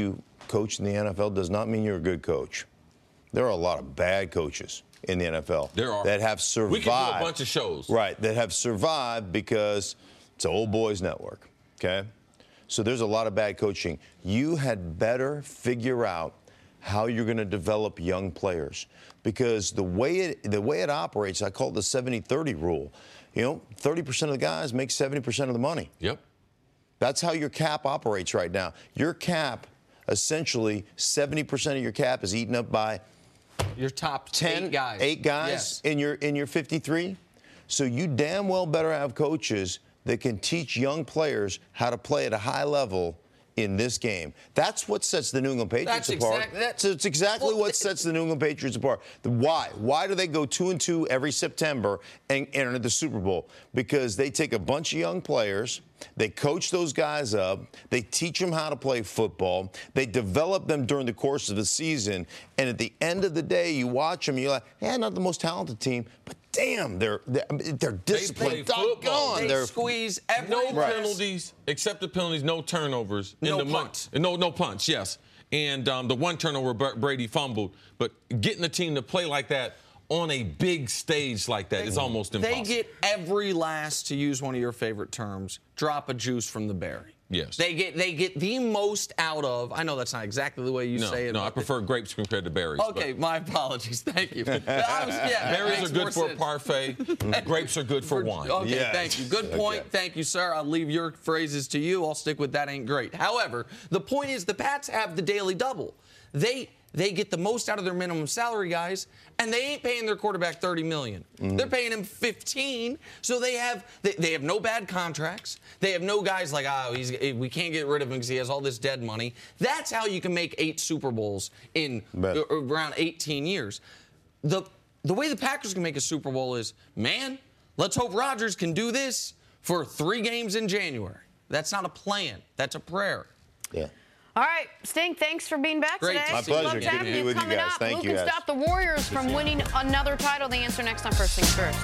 [SPEAKER 6] coach in the N F L does not mean you're a good coach. There are a lot of bad coaches in the N F L.
[SPEAKER 3] There are.
[SPEAKER 6] That have survived.
[SPEAKER 3] We can do a bunch of shows.
[SPEAKER 6] Right, that have survived because it's an old boys network, okay? So there's a lot of bad coaching. You had better figure out how you're going to develop young players, because the way it the way it operates, I call it the seventy thirty rule. You know, thirty percent of the guys make seventy percent of the money.
[SPEAKER 3] Yep.
[SPEAKER 6] That's how your cap operates right now. Your cap, essentially, seventy percent of your cap is eaten up by
[SPEAKER 2] Your top
[SPEAKER 6] ten
[SPEAKER 2] eight guys.
[SPEAKER 6] Eight guys
[SPEAKER 2] Yes.
[SPEAKER 6] in your in your fifty-three. So you damn well better have coaches that can teach young players how to play at a high level in this game. That's what sets the New England Patriots
[SPEAKER 2] That's
[SPEAKER 6] apart.
[SPEAKER 2] exact- that-
[SPEAKER 6] so it's exactly
[SPEAKER 2] well,
[SPEAKER 6] what sets the New England Patriots apart. The why? Why do they go two and two every September and enter the Super Bowl? Because they take a bunch of young players, they coach those guys up, they teach them how to play football, they develop them during the course of the season, and at the end of the day, you watch them, you're like, yeah, not the most talented team, but damn, they're they're, they're disciplined.
[SPEAKER 3] play football.
[SPEAKER 6] Doggone,
[SPEAKER 2] They
[SPEAKER 6] they're
[SPEAKER 2] squeeze every
[SPEAKER 3] No
[SPEAKER 2] pass.
[SPEAKER 3] penalties, accepted penalties, no turnovers. In
[SPEAKER 2] No
[SPEAKER 3] the mon-
[SPEAKER 2] punts.
[SPEAKER 3] No, no punts, yes. And um, the one turnover Br- Brady fumbled. But getting the team to play like that on a big stage like that is almost impossible.
[SPEAKER 2] They get every last, to use one of your favorite terms, drop of juice from the berry.
[SPEAKER 3] Yes.
[SPEAKER 2] They get they get the most out of. I know that's not exactly the way you
[SPEAKER 3] no,
[SPEAKER 2] say it.
[SPEAKER 3] no, I
[SPEAKER 2] but-
[SPEAKER 3] prefer grapes compared to berries.
[SPEAKER 2] Okay,
[SPEAKER 3] but
[SPEAKER 2] my apologies. Thank you. I was- yeah, that
[SPEAKER 3] berries
[SPEAKER 2] makes
[SPEAKER 3] are good
[SPEAKER 2] more
[SPEAKER 3] for a
[SPEAKER 2] sense.
[SPEAKER 3] parfait. Grapes are good for wine.
[SPEAKER 2] Okay,
[SPEAKER 6] Yes.
[SPEAKER 2] thank you. Good point.
[SPEAKER 6] Okay.
[SPEAKER 2] Thank you, sir. I'll leave your phrases to you. I'll stick with that ain't great. However, the point is the Pats have the daily double. They they get the most out of their minimum salary guys, and they ain't paying their quarterback thirty million dollars.
[SPEAKER 6] Mm-hmm.
[SPEAKER 2] They're paying him fifteen. So they have they, they have no bad contracts. They have no guys like, oh, he's we can't get rid of him because he has all this dead money. That's how you can make eight Super Bowls in
[SPEAKER 6] Bet.
[SPEAKER 2] uh, around eighteen years. The the way the Packers can make a Super Bowl is, man, let's hope Rodgers can do this for three games in January. That's not a plan. That's a prayer.
[SPEAKER 6] yeah.
[SPEAKER 1] All right, Stink, thanks for being back
[SPEAKER 2] Great
[SPEAKER 1] today.
[SPEAKER 2] to My
[SPEAKER 6] see you.
[SPEAKER 1] Love
[SPEAKER 6] Good
[SPEAKER 1] to
[SPEAKER 6] to
[SPEAKER 1] have
[SPEAKER 6] be
[SPEAKER 1] you.
[SPEAKER 6] with you
[SPEAKER 1] Coming
[SPEAKER 6] guys.
[SPEAKER 1] up,
[SPEAKER 6] Thank
[SPEAKER 1] who
[SPEAKER 6] you,
[SPEAKER 1] can
[SPEAKER 6] guys.
[SPEAKER 1] stop the Warriors from winning another title? The answer next on First Things First.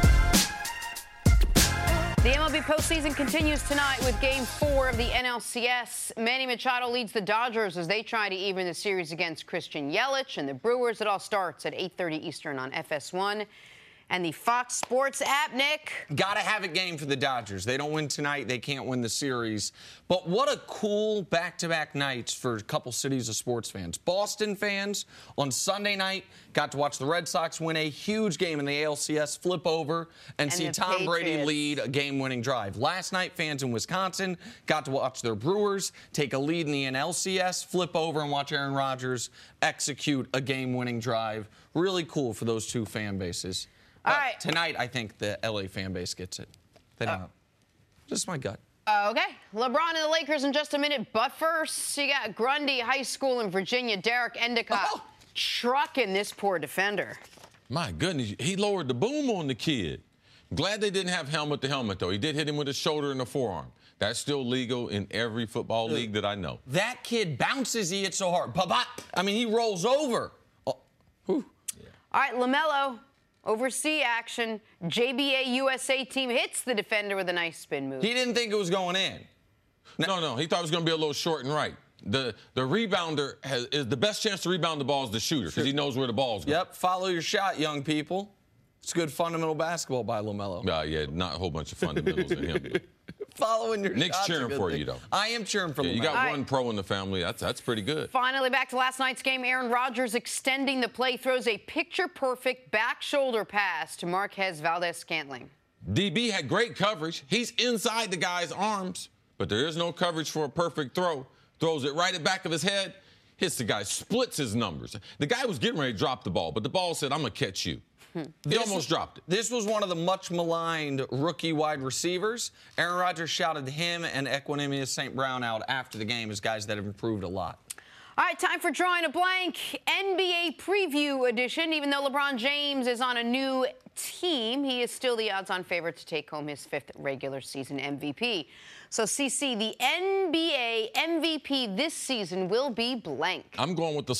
[SPEAKER 1] The M L B postseason continues tonight with Game four of the N L C S. Manny Machado leads the Dodgers as they try to even the series against Christian Yelich and the Brewers. It all starts at eight thirty Eastern on F S one. And the Fox Sports app, Nick.
[SPEAKER 2] Gotta have a game for the Dodgers. They don't win tonight, they can't win the series. But what a cool back-to-back nights for a couple cities of sports fans. Boston fans on Sunday night got to watch the Red Sox win a huge game in the A L C S, flip over, and,
[SPEAKER 1] And
[SPEAKER 2] see
[SPEAKER 1] the
[SPEAKER 2] Tom Brady
[SPEAKER 1] Patriots.
[SPEAKER 2] lead a game-winning drive. Last night, fans in Wisconsin got to watch their Brewers take a lead in the N L C S, flip over, and watch Aaron Rodgers execute a game-winning drive. Really cool for those two fan bases.
[SPEAKER 1] All
[SPEAKER 2] But
[SPEAKER 1] right.
[SPEAKER 2] Tonight, I think the L A fan base gets it. They don't.
[SPEAKER 1] Uh,
[SPEAKER 2] Just my gut.
[SPEAKER 1] Okay, LeBron and the Lakers in just a minute. But first, you got Grundy High School in Virginia. Derek Endicott
[SPEAKER 2] Oh.
[SPEAKER 1] trucking this poor defender.
[SPEAKER 3] My goodness, he lowered the boom on the kid. Glad they didn't have helmet to helmet, though. He did hit him with his shoulder and the forearm. That's still legal in every football league that I know.
[SPEAKER 2] That kid bounces. He hits so hard. Ba-ba. I mean, he rolls over. Oh, whew.
[SPEAKER 1] All right, LaMelo, overseas action. J B A U S A team hits the defender with a nice spin move.
[SPEAKER 2] He didn't think it was going in.
[SPEAKER 3] No, no, he thought it was going to be a little short and right. The the rebounder has is the best chance to rebound the ball is the shooter because he knows where the ball's going.
[SPEAKER 2] Yep, follow your shot, young people. It's good fundamental basketball by LaMelo.
[SPEAKER 3] Uh, yeah, not a whole bunch of fundamentals in him. but-
[SPEAKER 2] Following your
[SPEAKER 3] Nick's
[SPEAKER 2] shots. is a
[SPEAKER 3] cheering
[SPEAKER 2] good
[SPEAKER 3] for
[SPEAKER 2] thing.
[SPEAKER 3] you, though.
[SPEAKER 2] I am cheering for
[SPEAKER 3] Yeah,
[SPEAKER 2] LaMelo.
[SPEAKER 3] you got
[SPEAKER 1] All right.
[SPEAKER 3] one pro in the family. That's that's pretty good.
[SPEAKER 1] Finally, back to last night's game. Aaron Rodgers extending the play, throws a picture-perfect back shoulder pass to Marquez Valdez-Scantling.
[SPEAKER 3] D B had great coverage. He's inside the guy's arms, but there is no coverage for a perfect throw. Throws it right at the back of his head, hits the guy, splits his numbers. The guy was getting ready to drop the ball, but the ball said, I'm going to catch you. He
[SPEAKER 2] This-
[SPEAKER 3] almost dropped it.
[SPEAKER 2] This was one of the much maligned rookie wide receivers. Aaron Rodgers shouted him and Equanimous Saint Brown out after the game as guys that have improved a lot.
[SPEAKER 1] All right, time for Drawing a Blank, N B A Preview Edition. Even though LeBron James is on a new team, he is still the odds-on favorite to take home his fifth regular season M V P. So, C C, the N B A M V P this season will be blank.
[SPEAKER 3] I'm going with the center.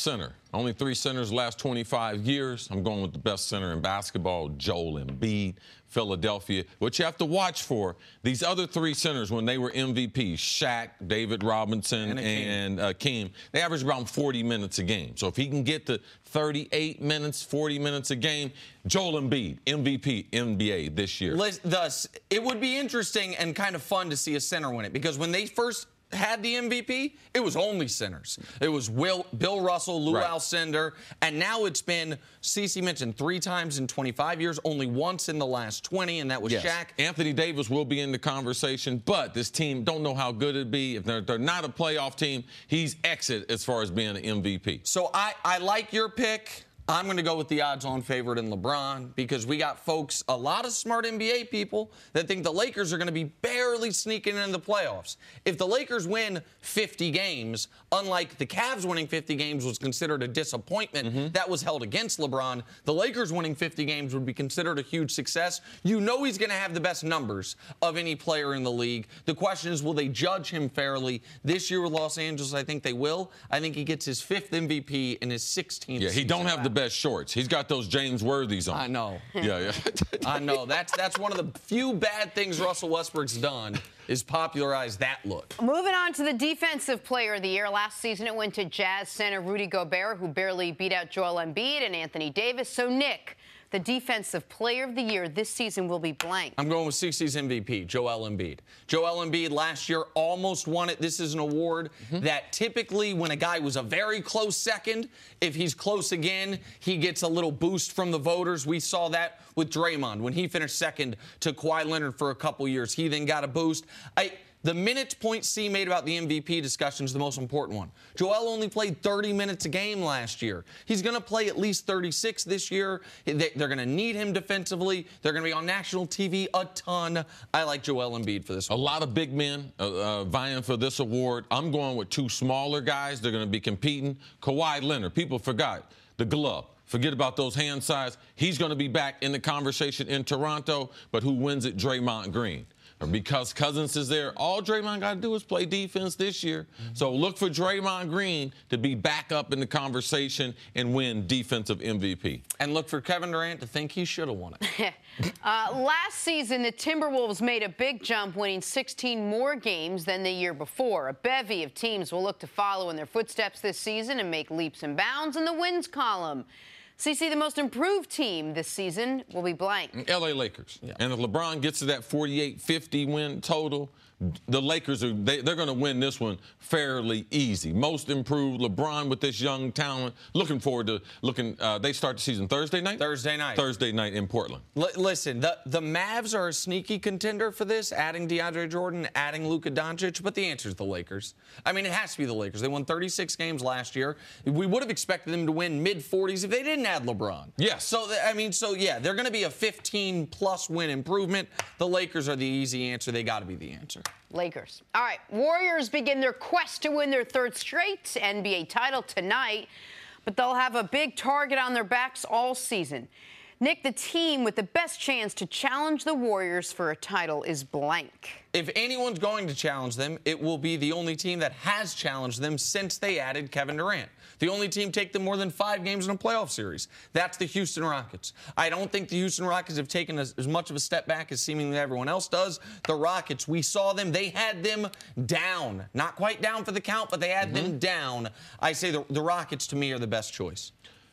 [SPEAKER 3] Only three centers last twenty-five years. I'm going with the best center in basketball, Joel Embiid, Philadelphia. What you have to watch for, these other three centers, when they were M V Ps, Shaq, David Robinson, and, and uh, Keem, they averaged around forty minutes a game. So if he can get to thirty-eight minutes, forty minutes a game, Joel Embiid, M V P, N B A this year.
[SPEAKER 2] Thus, it would be interesting and kind of fun to see a center win it, because when they first had the M V P, it was only centers. It was Will, Bill Russell, Lou
[SPEAKER 3] right.
[SPEAKER 2] Alcindor, and now it's been, Cece mentioned, three times in twenty-five years, only once in the last twenty, and that was
[SPEAKER 3] yes.
[SPEAKER 2] Shaq.
[SPEAKER 3] Anthony Davis will be in the conversation, but this team don't know how good it'd be. If they're, they're not a playoff team, he's exit as far as being an M V P.
[SPEAKER 2] So I, I like your pick. I'm going to go with the odds-on favorite in LeBron, because we got folks, a lot of smart N B A people, that think the Lakers are going to be barely sneaking into the playoffs. If the Lakers win fifty games, unlike the Cavs winning fifty games was considered a disappointment, mm-hmm. that was held against LeBron, the Lakers winning fifty games would be considered a huge success. You know he's going to have the best numbers of any player in the league. The question is, will they judge him fairly? This year with Los Angeles, I think they will. I think he gets his fifth M V P in his sixteenth
[SPEAKER 3] Yeah, he
[SPEAKER 2] season.
[SPEAKER 3] don't have the best shorts. He's got those James Worthies on.
[SPEAKER 2] I know.
[SPEAKER 3] Yeah, yeah.
[SPEAKER 2] I know. That's that's one of the few bad things Russell Westbrook's done, is popularize that look.
[SPEAKER 1] Moving on to the Defensive Player of the Year. Last season it went to Jazz center Rudy Gobert, who barely beat out Joel Embiid and Anthony Davis. So, Nick, the Defensive Player of the Year this season will be blank.
[SPEAKER 2] I'm going with C C's M V P, Joel Embiid. Joel Embiid last year almost won it. This is an award mm-hmm. that typically when a guy was a very close second, if he's close again, he gets a little boost from the voters. We saw that with Draymond when he finished second to Kawhi Leonard for a couple years. He then got a boost. I... The minutes point C made about the M V P discussion is the most important one. Joel only played thirty minutes a game last year. He's going to play at least thirty-six this year. They're going to need him defensively. They're going to be on national T V a ton. I like Joel Embiid for this one.
[SPEAKER 3] A lot of big men uh, uh, vying for this award. I'm going with two smaller guys. They're going to be competing. Kawhi Leonard. People forgot the glove. Forget about those hand size. He's going to be back in the conversation in Toronto, but who wins it? Draymond Green. Or because Cousins is there, all Draymond got to do is play defense this year. Mm-hmm. So look for Draymond Green to be back up in the conversation and win defensive M V P.
[SPEAKER 2] And look for Kevin Durant to think he should have won it.
[SPEAKER 1] uh, last season, the Timberwolves made a big jump, winning sixteen more games than the year before. A bevy of teams will look to follow in their footsteps this season and make leaps and bounds in the wins column. C C, the most improved team this season will be blank.
[SPEAKER 3] L A Lakers. Yeah. And if LeBron gets to that forty-eight fifty win total, the Lakers, are they, they're going to win this one fairly easy. Most improved, LeBron with this young talent. Looking forward to looking. Uh, they start the season Thursday night?
[SPEAKER 2] Thursday night.
[SPEAKER 3] Thursday night in Portland.
[SPEAKER 2] L- listen, the, the Mavs are a sneaky contender for this, adding DeAndre Jordan, adding Luka Doncic, but the answer is the Lakers. I mean, it has to be the Lakers. They won thirty-six games last year. We would have expected them to win mid forties if they didn't add LeBron.
[SPEAKER 3] Yes.
[SPEAKER 2] So, I mean, so, yeah, they're going to be a fifteen-plus win improvement. The Lakers are the easy answer. They got to be the answer.
[SPEAKER 1] Lakers. All right, Warriors begin their quest to win their third straight N B A title tonight, but they'll have a big target on their backs all season. Nick, the team with the best chance to challenge the Warriors for a title is blank.
[SPEAKER 2] If anyone's going to challenge them, it will be the only team that has challenged them since they added Kevin Durant. The only team take them more than five games in a playoff series. That's the Houston Rockets. I don't think the Houston Rockets have taken as, as much of a step back as seemingly everyone else does. The Rockets, we saw them. They had them down. Not quite down for the count, but they had mm-hmm. them down. I say the, the Rockets, to me, are the best choice.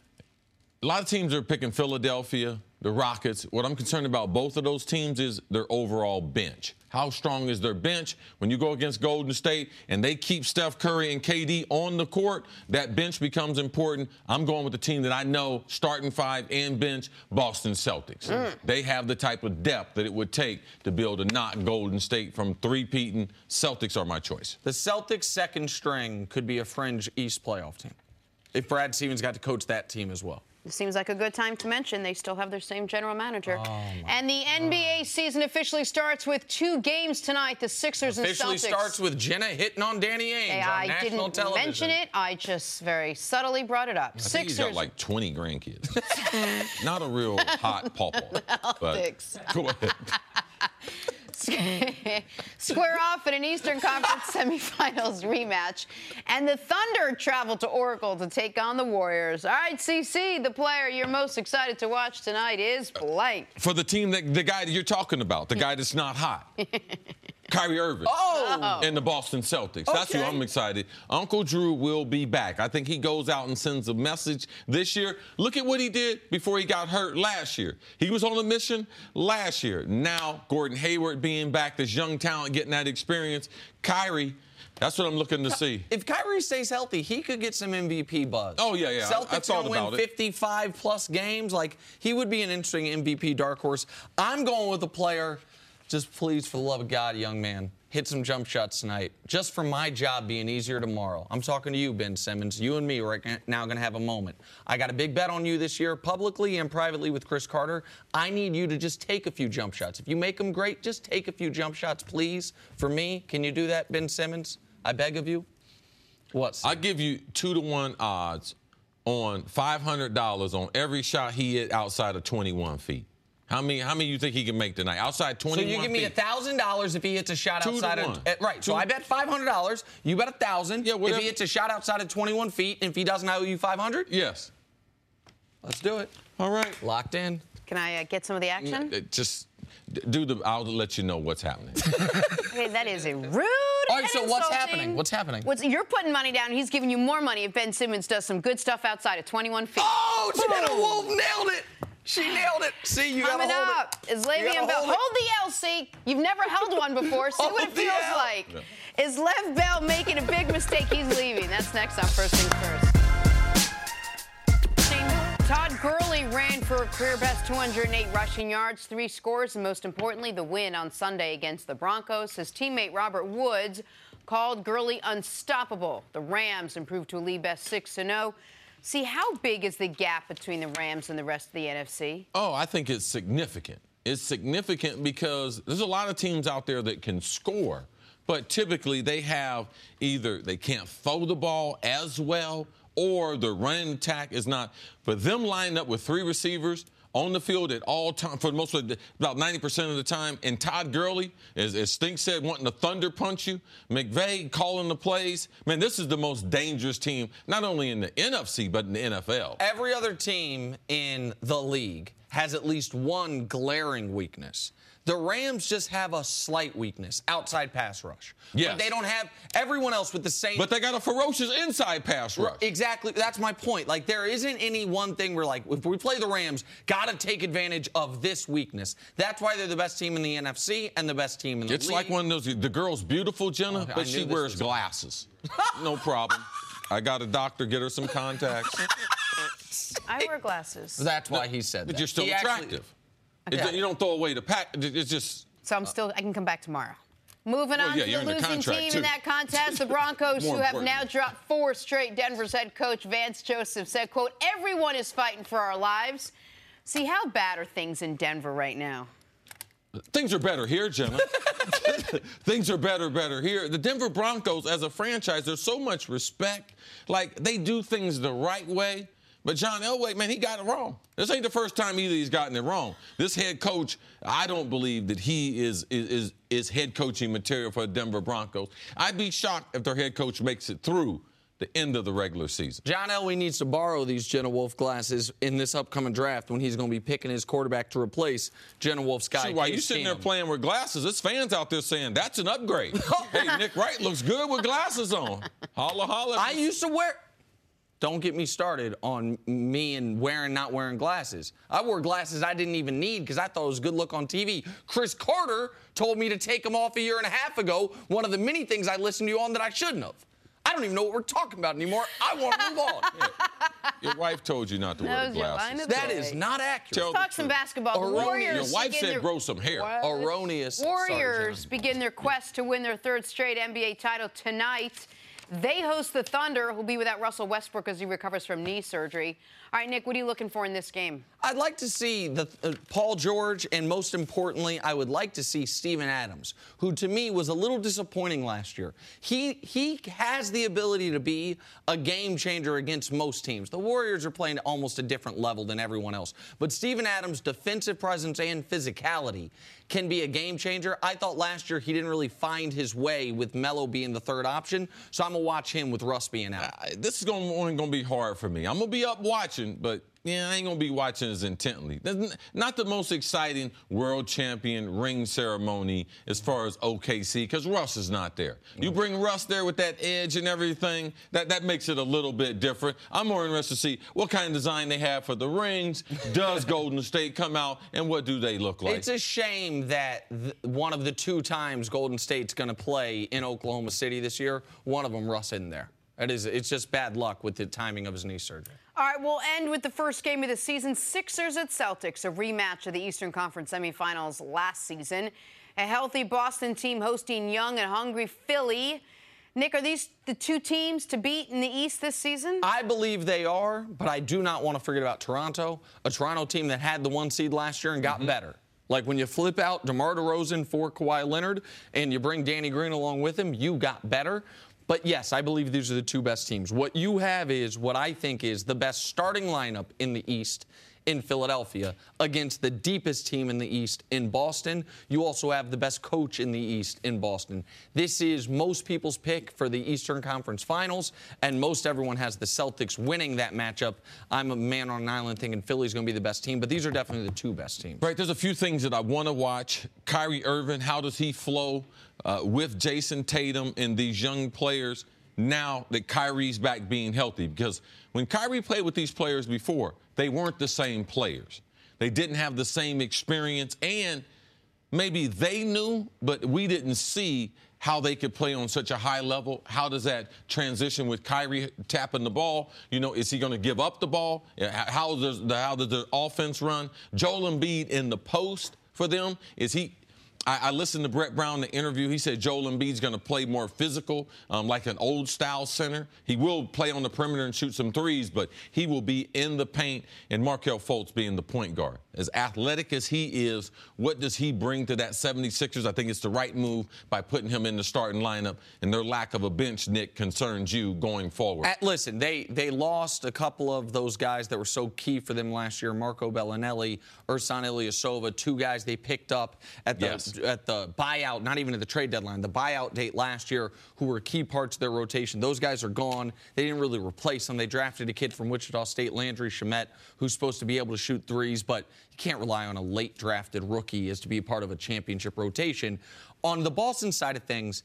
[SPEAKER 3] A lot of teams are picking Philadelphia, the Rockets. What I'm concerned about both of those teams is their overall bench. How strong is their bench? When you go against Golden State and they keep Steph Curry and K D on the court, that bench becomes important. I'm going with the team that I know, starting five and bench, Boston Celtics. Mm. They have the type of depth that it would take to be able to knock Golden State from three-peating. Celtics are my choice.
[SPEAKER 2] The Celtics' second string could be a fringe East playoff team if Brad Stevens got to coach that team as well.
[SPEAKER 1] It seems like a good time to mention they still have their same general manager. Oh and the N B A season officially starts with two games tonight. The Sixers and Celtics.
[SPEAKER 2] Officially starts with Jenna hitting on Danny Ainge hey, on
[SPEAKER 1] I
[SPEAKER 2] national
[SPEAKER 1] didn't
[SPEAKER 2] television.
[SPEAKER 1] mention it. I just very subtly brought it up.
[SPEAKER 3] I
[SPEAKER 1] Sixers.
[SPEAKER 3] think he's got like twenty grandkids. Not a real hot pawpaw. But go ahead.
[SPEAKER 1] square off in an Eastern Conference semifinals rematch. And the Thunder travel to Oracle to take on the Warriors. All right, C C, the player you're most excited to watch tonight is blank.
[SPEAKER 3] For the team, that the guy that you're talking about, the guy that's not hot. Kyrie Irving
[SPEAKER 2] Oh.
[SPEAKER 3] and the Boston Celtics. That's who
[SPEAKER 2] Okay.
[SPEAKER 3] I'm excited. Uncle Drew will be back. I think he goes out and sends a message this year. Look at what he did before he got hurt last year. He was on a mission last year. Now, Gordon Hayward being back, this young talent getting that experience. Kyrie, that's what I'm looking to see.
[SPEAKER 2] If Kyrie stays healthy, he could get some M V P buzz.
[SPEAKER 3] Oh, yeah, yeah. I-
[SPEAKER 2] Celtics
[SPEAKER 3] I thought
[SPEAKER 2] gonna win
[SPEAKER 3] about it.
[SPEAKER 2] fifty-five plus games. Like, he would be an interesting M V P dark horse. I'm going with a player. Just please, for the love of God, young man, hit some jump shots tonight. Just for my job being easier tomorrow. I'm talking to you, Ben Simmons. You and me right now going to have a moment. I got a big bet on you this year, publicly and privately with Chris Carter. I need you to just take a few jump shots. If you make them great, just take a few jump shots, please. For me, can you do that, Ben Simmons? I beg of you. What?
[SPEAKER 3] I give you two to one odds on five hundred dollars on every shot he hit outside of twenty-one feet. How many? How many you think he can make tonight? Outside
[SPEAKER 2] So
[SPEAKER 3] twenty-one
[SPEAKER 2] you give me
[SPEAKER 3] feet.
[SPEAKER 2] a thousand dollars if he hits a shot
[SPEAKER 3] Two to
[SPEAKER 2] outside of
[SPEAKER 3] one.
[SPEAKER 2] uh, right.
[SPEAKER 3] Two-
[SPEAKER 2] So I bet five hundred dollars. You bet a thousand.
[SPEAKER 3] Yeah,
[SPEAKER 2] if
[SPEAKER 3] whatever.
[SPEAKER 2] he hits a shot outside of twenty-one feet, and if he doesn't owe you five hundred,
[SPEAKER 3] Yes.
[SPEAKER 2] let's do it.
[SPEAKER 3] All right.
[SPEAKER 2] Locked in.
[SPEAKER 1] Can I uh, get some of the action?
[SPEAKER 3] Uh, Just d- do the. I'll let you know what's happening.
[SPEAKER 1] Okay, that is a rude.
[SPEAKER 2] All right.
[SPEAKER 1] and
[SPEAKER 2] So what's
[SPEAKER 1] insulting-
[SPEAKER 2] happening? What's happening?
[SPEAKER 1] What's, you're putting money down. He's giving you more money if Ben Simmons does some good stuff outside of twenty-one feet.
[SPEAKER 2] Oh, Jenna Wolf nailed it. She nailed it. See, you gotta
[SPEAKER 1] Coming
[SPEAKER 2] hold
[SPEAKER 1] up
[SPEAKER 2] it.
[SPEAKER 1] is
[SPEAKER 2] You
[SPEAKER 1] Le'Veon
[SPEAKER 2] gotta
[SPEAKER 1] Bell.
[SPEAKER 2] hold it.
[SPEAKER 1] Hold the L, C. You've never held one before. See what it
[SPEAKER 2] Hold the
[SPEAKER 1] feels
[SPEAKER 2] L.
[SPEAKER 1] like. Is Lev Bell making a big mistake? He's leaving. That's next on First Things First. Todd Gurley ran for a career best two hundred eight rushing yards, three scores, and most importantly, the win on Sunday against the Broncos. His teammate Robert Woods called Gurley unstoppable. The Rams improved to a lead best six to oh. See, how big is the gap between the Rams and the rest of the N F C?
[SPEAKER 3] Oh, I think it's significant. It's significant because there's a lot of teams out there that can score, but typically they have either they can't throw the ball as well or the running attack is not. For them lining up with three receivers on the field at all time, for most of the, about ninety percent of the time, and Todd Gurley, as, as Stink said, wanting to thunder punch you, McVay calling the plays. Man, this is the most dangerous team, not only in the N F C, but in the N F L.
[SPEAKER 2] Every other team in the league has at least one glaring weakness. The Rams just have a slight weakness, outside pass rush.
[SPEAKER 3] Yes.
[SPEAKER 2] But they don't have everyone else with the same.
[SPEAKER 3] But they got a ferocious inside pass rush.
[SPEAKER 2] Exactly. That's my point. Like, there isn't any one thing where, like, if we play the Rams, got to take advantage of this weakness. That's why they're the best team in the N F C and the best team in the
[SPEAKER 3] It's
[SPEAKER 2] league.
[SPEAKER 3] like one of those, the girl's beautiful, Jenna,
[SPEAKER 2] Okay, I
[SPEAKER 3] but
[SPEAKER 2] knew
[SPEAKER 3] she
[SPEAKER 2] this
[SPEAKER 3] wears
[SPEAKER 2] was-
[SPEAKER 3] glasses. No problem. I got a doctor, get her some contacts.
[SPEAKER 1] I wear glasses.
[SPEAKER 2] That's why he said that.
[SPEAKER 3] But you're still
[SPEAKER 2] He actually-
[SPEAKER 3] attractive. It's-
[SPEAKER 1] Okay.
[SPEAKER 3] You don't throw away the pack. It's just.
[SPEAKER 1] So I'm still, I can come back tomorrow. Moving
[SPEAKER 3] Well,
[SPEAKER 1] on
[SPEAKER 3] yeah,
[SPEAKER 1] to
[SPEAKER 3] you're
[SPEAKER 1] the
[SPEAKER 3] under
[SPEAKER 1] losing
[SPEAKER 3] contract,
[SPEAKER 1] team
[SPEAKER 3] too.
[SPEAKER 1] in that contest, the Broncos, who
[SPEAKER 3] More
[SPEAKER 1] have
[SPEAKER 3] importantly.
[SPEAKER 1] now dropped four straight. Denver's head coach Vance Joseph said, quote, everyone is fighting for our lives. See, how bad are things in Denver right now?
[SPEAKER 3] Things are better here, Jenna. Things are better, better here. The Denver Broncos, as a franchise, there's so much respect. Like, they do things the right way. But John Elway, man, he got it wrong. This ain't the first time either he's gotten it wrong. This head coach, I don't believe that he is is is, is head coaching material for the Denver Broncos. I'd be shocked if their head coach makes it through the end of the regular season.
[SPEAKER 2] John Elway needs to borrow these Jenna Wolf glasses in this upcoming draft when he's going to be picking his quarterback to replace Jenna Wolf's guy.
[SPEAKER 3] See, while you
[SPEAKER 2] Case
[SPEAKER 3] sitting there
[SPEAKER 2] Keenum.
[SPEAKER 3] playing with glasses, there's fans out there saying, that's an upgrade. Hey, Nick Wright looks good with glasses on. Holla, holla.
[SPEAKER 2] I used to wear. Don't get me started on me and wearing, not wearing glasses. I wore glasses I didn't even need because I thought it was a good look on T V. Chris Carter told me to take them off a year and a half ago. One of the many things I listened to you on that I shouldn't have. I don't even know what we're talking about anymore. I want to move on.
[SPEAKER 3] Your wife told you not to wear
[SPEAKER 1] That
[SPEAKER 3] the
[SPEAKER 1] was your line
[SPEAKER 3] glasses.
[SPEAKER 1] of
[SPEAKER 2] That
[SPEAKER 1] the
[SPEAKER 2] is
[SPEAKER 1] day.
[SPEAKER 2] not accurate.
[SPEAKER 3] Tell the
[SPEAKER 1] Talk some
[SPEAKER 3] truth.
[SPEAKER 1] basketball. The
[SPEAKER 2] Erroneous.
[SPEAKER 1] Warriors
[SPEAKER 3] Your wife
[SPEAKER 1] begin
[SPEAKER 3] said
[SPEAKER 1] their,
[SPEAKER 3] grow some hair.
[SPEAKER 1] What?
[SPEAKER 2] Erroneous. Sorry,
[SPEAKER 1] Warriors
[SPEAKER 2] Jenna.
[SPEAKER 1] begin their quest to win their third straight N B A title tonight. They host the Thunder, who'll be without Russell Westbrook as he recovers from knee surgery. All right, Nick, what are you looking for in this game?
[SPEAKER 2] I'd like to see the uh, Paul George, and most importantly, I would like to see Steven Adams, who to me was a little disappointing last year. He he has the ability to be a game changer against most teams. The Warriors are playing at almost a different level than everyone else. But Steven Adams' defensive presence and physicality can be a game changer. I thought last year he didn't really find his way with Melo being the third option, so I'm going to watch him with Russ being out.
[SPEAKER 3] Uh, this is gonna, only going to be hard for me. I'm going to be up watching, but yeah, I ain't going to be watching as intently. That's not the most exciting world champion ring ceremony as far as O K C, because Russ is not there. You bring Russ there with that edge and everything, that, that makes it a little bit different. I'm more interested to see what kind of design they have for the rings. Does Golden State come out, and what do they look like?
[SPEAKER 2] It's a shame that th- one of the two times Golden State's going to play in Oklahoma City this year, one of them Russ in there. It is, it's just bad luck with the timing of his knee surgery.
[SPEAKER 1] All right, we'll end with the first game of the season, Sixers at Celtics, a rematch of the Eastern Conference semifinals last season. A healthy Boston team hosting young and hungry Philly. Nick, are these the two teams to beat in the East this season?
[SPEAKER 2] I believe they are, but I do not want to forget about Toronto, a Toronto team that had the one seed last year and got mm-hmm. better. Like when you flip out DeMar DeRozan for Kawhi Leonard and you bring Danny Green along with him, you got better. But, yes, I believe these are the two best teams. What you have is what I think is the best starting lineup in the East in Philadelphia against the deepest team in the East in Boston. You also have the best coach in the East in Boston. This is most people's pick for the Eastern Conference Finals, and most everyone has the Celtics winning that matchup. I'm a man on an island thinking Philly's going to be the best team, but these are definitely the two best teams.
[SPEAKER 3] Right, there's a few things that I want to watch. Kyrie Irving, how does he flow uh, with Jason Tatum and these young players now that Kyrie's back being healthy? Because when Kyrie played with these players before, they weren't the same players. They didn't have the same experience, and maybe they knew, but we didn't see how they could play on such a high level. How does that transition with Kyrie tapping the ball? You know, is he going to give up the ball? How does the, how does the offense run? Joel Embiid in the post for them, is he – I, I listened to Brett Brown in the interview. He said Joel Embiid's going to play more physical, um, like an old-style center. He will play on the perimeter and shoot some threes, but he will be in the paint, and Markelle Fultz being the point guard. As athletic as he is, what does he bring to that seventy-sixers? I think it's the right move by putting him in the starting lineup, and their lack of a bench, Nick, concerns you going forward.
[SPEAKER 2] At, listen, they, they lost a couple of those guys that were so key for them last year, Marco Bellinelli, Ersan Ilyasova, two guys they picked up at the yes. at the buyout, not even at the trade deadline, the buyout date last year, who were key parts of their rotation. Those guys are gone. They didn't really replace them. They drafted a kid from Wichita State, Landry Shamet, who's supposed to be able to shoot threes, but you can't rely on a late-drafted rookie as to be a part of a championship rotation. On the Boston side of things,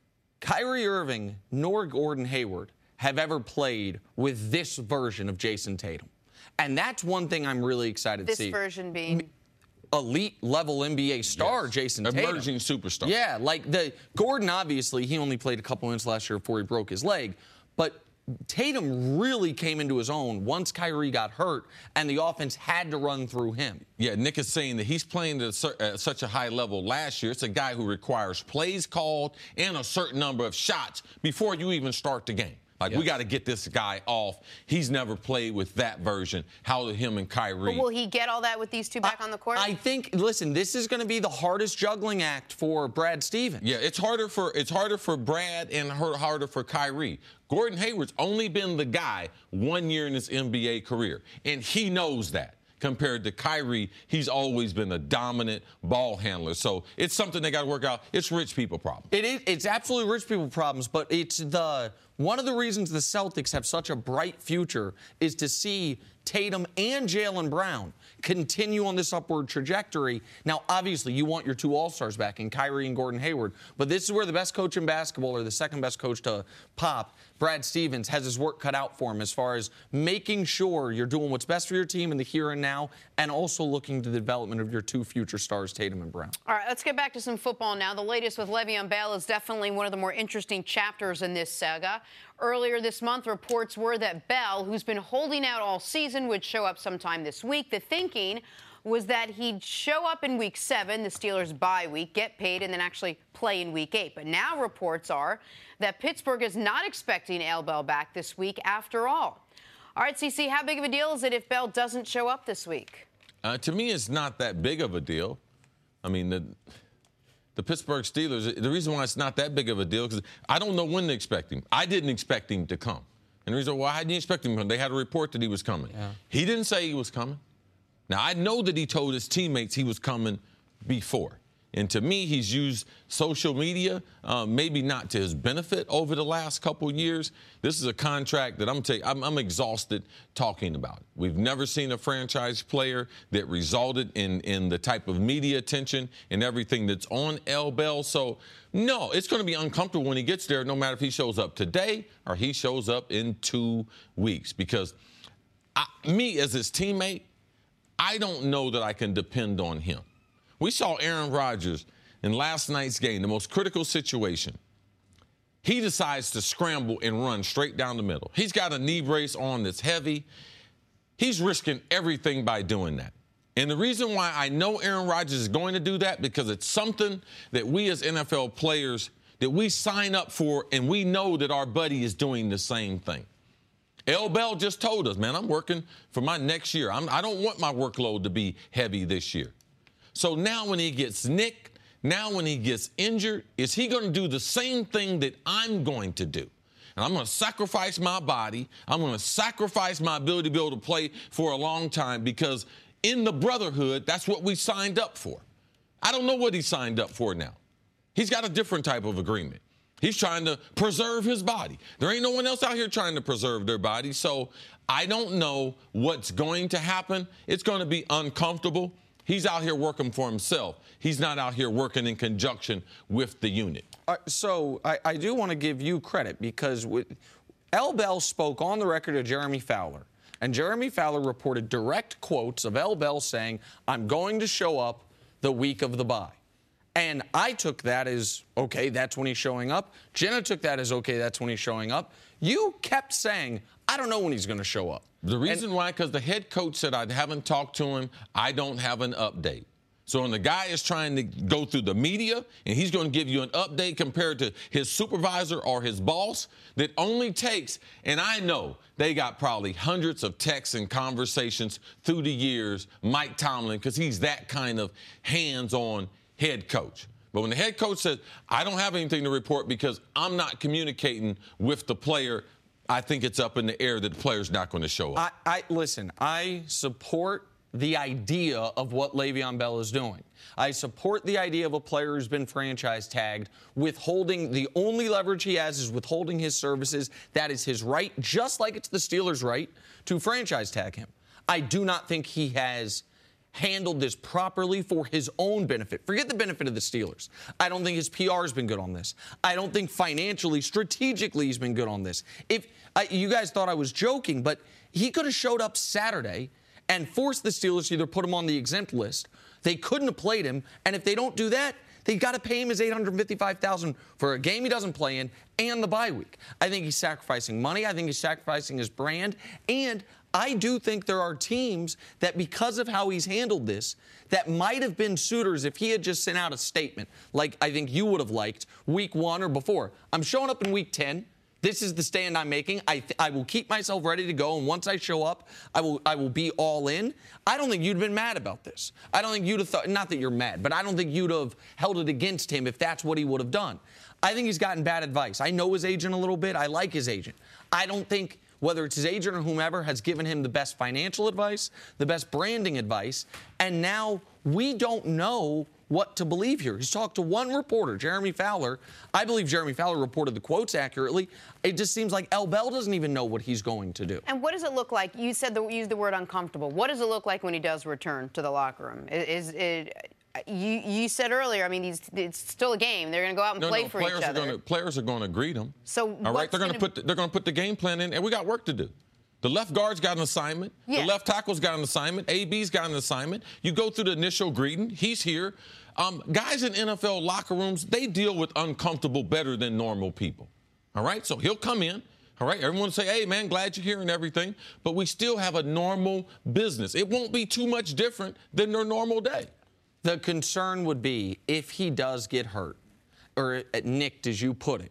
[SPEAKER 2] Kyrie Irving nor Gordon Hayward have ever played with this version of Jason Tatum. And that's one thing I'm really excited
[SPEAKER 1] this
[SPEAKER 2] to see.
[SPEAKER 1] This version being?
[SPEAKER 2] Elite-level N B A star, yes. Jason Tatum.
[SPEAKER 3] Emerging superstar.
[SPEAKER 2] Yeah, like the Gordon, obviously, he only played a couple minutes last year before he broke his leg. But Tatum really came into his own once Kyrie got hurt, and the offense had to run through him. Yeah, Nick is saying that he's playing at, a, at such a high level last year. It's a guy who requires plays called and a certain number of shots before you even start the game. Like, yep. we got to get this guy off. He's never played with that version. How did him and Kyrie?
[SPEAKER 1] But will he get all that with these two back
[SPEAKER 2] I,
[SPEAKER 1] on the court?
[SPEAKER 2] I think, listen, this is going to be the hardest juggling act for Brad Stevens.
[SPEAKER 3] Yeah, it's harder for it's harder for Brad and harder for Kyrie. Gordon Hayward's only been the guy one year in his N B A career, and he knows that. Compared to Kyrie, he's always been a dominant ball handler. So it's something they got to work out. It's rich people problem.
[SPEAKER 2] It is. It's absolutely rich people problems, but it's the one of the reasons the Celtics have such a bright future is to see Tatum and Jaylen Brown continue on this upward trajectory. Now, obviously, you want your two All-Stars back in Kyrie and Gordon Hayward, but this is where the best coach in basketball, or the second best coach to pop, Brad Stevens, has his work cut out for him as far as making sure you're doing what's best for your team in the here and now, and also looking to the development of your two future stars, Tatum and Brown.
[SPEAKER 1] All right, let's get back to some football now. The latest with Le'Veon Bell is definitely one of the more interesting chapters in this saga. Earlier this month, reports were that Bell, who's been holding out all season, would show up sometime this week. The thinking was that he'd show up in week seven, the Steelers' bye week, get paid, and then actually play in week eight. But now reports are that Pittsburgh is not expecting Al Bell back this week after all. All right, C C, how big of a deal is it if Bell doesn't show up this week?
[SPEAKER 3] Uh, to me, it's not that big of a deal. I mean, the the Pittsburgh Steelers, the reason why it's not that big of a deal is because I don't know when to expect him. I didn't expect him to come. And the reason why I didn't expect him to come, they had a report that he was coming. Yeah. He didn't say he was coming. Now, I know that he told his teammates he was coming before. And to me, he's used social media, uh, maybe not to his benefit over the last couple years. This is a contract that I'm, t- I'm, I'm exhausted talking about. We've never seen a franchise player that resulted in, in the type of media attention and everything that's on L. Bell. So, no, it's going to be uncomfortable when he gets there, no matter if he shows up today or he shows up in two weeks. Because I, me, as his teammate, I don't know that I can depend on him. We saw Aaron Rodgers in last night's game, the most critical situation. He decides to scramble and run straight down the middle. He's got a knee brace on that's heavy. He's risking everything by doing that. And the reason why I know Aaron Rodgers is going to do that, because it's something that we as N F L players, that we sign up for, and we know that our buddy is doing the same thing. L. Bell just told us, man, I'm working for my next year. I'm, I don't want my workload to be heavy this year. So now when he gets nicked, now when he gets injured, is he going to do the same thing that I'm going to do? And I'm going to sacrifice my body. I'm going to sacrifice my ability to be able to play for a long time, because in the brotherhood, that's what we signed up for. I don't know what he signed up for now. He's got a different type of agreement. He's trying to preserve his body. There ain't no one else out here trying to preserve their body. So I don't know what's going to happen. It's going to be uncomfortable. He's out here working for himself. He's not out here working in conjunction with the unit.
[SPEAKER 2] Uh, so I, I do want to give you credit, because with, L. Bell spoke on the record to Jeremy Fowler, and Jeremy Fowler reported direct quotes of L. Bell saying, I'm going to show up the week of the bye. And I took that as, okay, that's when he's showing up. Jenna took that as, okay, that's when he's showing up. You kept saying, I don't know when he's going to show up.
[SPEAKER 3] The reason and, why, because the head coach said, I haven't talked to him, I don't have an update. So when the guy is trying to go through the media and he's going to give you an update compared to his supervisor or his boss, that only takes, and I know they got probably hundreds of texts and conversations through the years, Mike Tomlin, because he's that kind of hands-on head coach. But when the head coach says, I don't have anything to report because I'm not communicating with the player, I think it's up in the air that the player's not going to show up.
[SPEAKER 2] I, I listen, I support the idea of what Le'Veon Bell is doing. I support the idea of a player who's been franchise tagged, withholding, the only leverage he has is withholding his services. That is his right, just like it's the Steelers' right to franchise tag him. I do not think he has handled this properly for his own benefit. Forget the benefit of the Steelers. I don't think his P R has been good on this. I don't think financially, strategically, he's been good on this. If I, you guys thought I was joking, but he could have showed up Saturday and forced the Steelers to either put him on the exempt list. They couldn't have played him, and if they don't do that, they got to pay him his eight hundred fifty-five thousand dollars for a game he doesn't play in and the bye week. I think he's sacrificing money. I think he's sacrificing his brand, and I do think there are teams that, because of how he's handled this, that might have been suitors if he had just sent out a statement, like I think you would have liked week one or before. I'm showing up in week ten. This is the stand I'm making. I th- I will keep myself ready to go, and once I show up, I will I will be all in. I don't think you'd have been mad about this. I don't think you'd have thought, not that you're mad, but I don't think you'd have held it against him if that's what he would have done. I think he's gotten bad advice. I know his agent a little bit. I like his agent. I don't think whether it's his agent or whomever has given him the best financial advice, the best branding advice, and now we don't know what to believe here. He's talked to one reporter, Jeremy Fowler. I believe Jeremy Fowler reported the quotes accurately. It just seems like L. Bell doesn't even know what he's going to do.
[SPEAKER 1] And what does it look like? You said the, use the word uncomfortable. What does it look like when he does return to the locker room? Is, is it? You, you said earlier, I mean, he's, it's still a game. They're going to go out and
[SPEAKER 3] no,
[SPEAKER 1] play
[SPEAKER 3] no,
[SPEAKER 1] for
[SPEAKER 3] players
[SPEAKER 1] each other.
[SPEAKER 3] Are gonna, players are going to greet him.
[SPEAKER 1] So
[SPEAKER 3] all right, they're going to put the, they're going to put the game plan in, and we got work to do. The left guard's got an assignment. Yeah. The left tackle's got an assignment. A B's got an assignment. You go through the initial greeting. He's here. Um, guys in N F L locker rooms, they deal with uncomfortable better than normal people. All right, so he'll come in. All right, everyone will say, hey, man, glad you're here and everything, but we still have a normal business. It won't be too much different than their normal day.
[SPEAKER 2] The concern would be if he does get hurt or nicked, as you put it,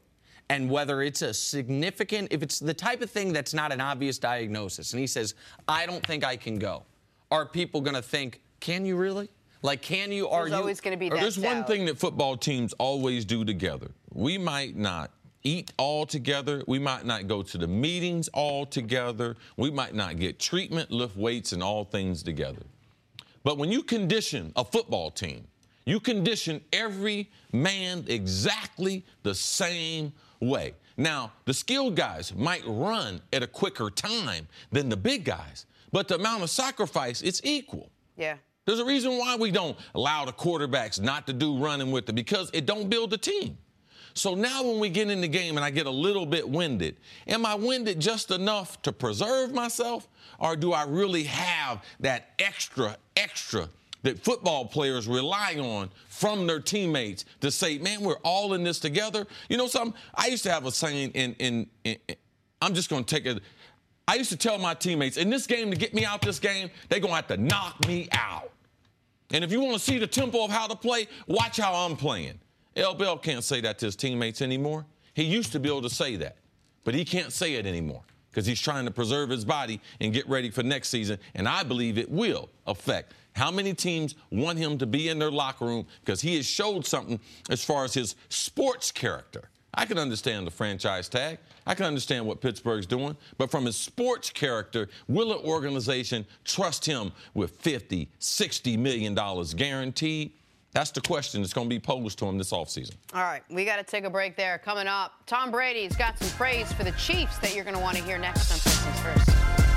[SPEAKER 2] And whether it's a significant, if it's the type of thing that's not an obvious diagnosis, and he says, I don't think I can go, are people going to think, can you really? Like, can you, are
[SPEAKER 1] There's
[SPEAKER 2] you?
[SPEAKER 1] always going to be that
[SPEAKER 3] There's one
[SPEAKER 1] doubt.
[SPEAKER 3] thing that football teams always do together. We might not eat all together. We might not go to the meetings all together. We might not get treatment, lift weights, and all things together. But when you condition a football team, you condition every man exactly the same way. Now, the skilled guys might run at a quicker time than the big guys, but the amount of sacrifice, it's equal.
[SPEAKER 1] Yeah.
[SPEAKER 3] There's a reason why we don't allow the quarterbacks not to do running with it, because it don't build a team. So now when we get in the game and I get a little bit winded, am I winded just enough to preserve myself, or do I really have that extra, extra that football players rely on from their teammates to say, man, we're all in this together? You know something? I used to have a saying in, in, in, in I'm just going to take it. I used to tell my teammates, in this game, to get me out this game, they're going to have to knock me out. And if you want to see the tempo of how to play, watch how I'm playing. L. Bell can't say that to his teammates anymore. He used to be able to say that, but he can't say it anymore because he's trying to preserve his body and get ready for next season, and I believe it will affect how many teams want him to be in their locker room, because he has showed something as far as his sports character. I can understand the franchise tag. I can understand what Pittsburgh's doing. But from his sports character, will an organization trust him with fifty, sixty million dollars guaranteed? That's the question that's going to be posed to him this offseason.
[SPEAKER 1] All right, we got to take a break there. Coming up, Tom Brady's got some praise for the Chiefs that you're going to want to hear next on First Things First.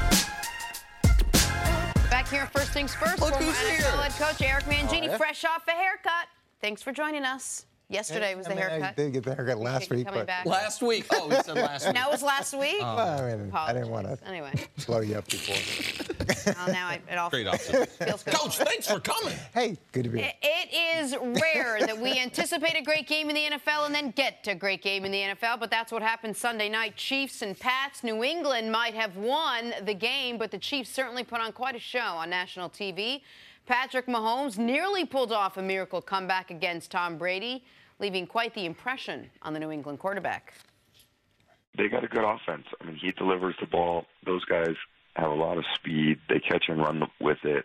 [SPEAKER 1] Back here on First Things First,
[SPEAKER 2] Look
[SPEAKER 1] former
[SPEAKER 2] who's
[SPEAKER 1] N F L
[SPEAKER 2] here.
[SPEAKER 1] head coach Eric Mangini,
[SPEAKER 8] Oh, yeah?
[SPEAKER 1] fresh off a haircut. Thanks for joining us. Yesterday was the
[SPEAKER 8] I mean,
[SPEAKER 1] haircut.
[SPEAKER 8] I did get the haircut last
[SPEAKER 1] Appreciate you
[SPEAKER 8] week,
[SPEAKER 1] coming
[SPEAKER 8] but
[SPEAKER 1] back.
[SPEAKER 2] Last week. Oh, he said last week.
[SPEAKER 1] No, it was last week.
[SPEAKER 8] Well, I, mean, I didn't want
[SPEAKER 1] Apologies.
[SPEAKER 8] to
[SPEAKER 1] Anyway,
[SPEAKER 8] slow you up before.
[SPEAKER 1] well, now I, it all
[SPEAKER 3] Great option.
[SPEAKER 1] feels good.
[SPEAKER 3] Coach, thanks for coming.
[SPEAKER 8] Hey, good to be here.
[SPEAKER 1] It it is rare that we anticipate a great game in the N F L and then get to a great game in the N F L, but that's what happened Sunday night. Chiefs and Pats. New England might have won the game, but the Chiefs certainly put on quite a show on national T V. Patrick Mahomes nearly pulled off a miracle comeback against Tom Brady, leaving quite the impression on the New England quarterback.
[SPEAKER 5] They got a good offense. I mean, he delivers the ball. Those guys have a lot of speed. They catch and run with it.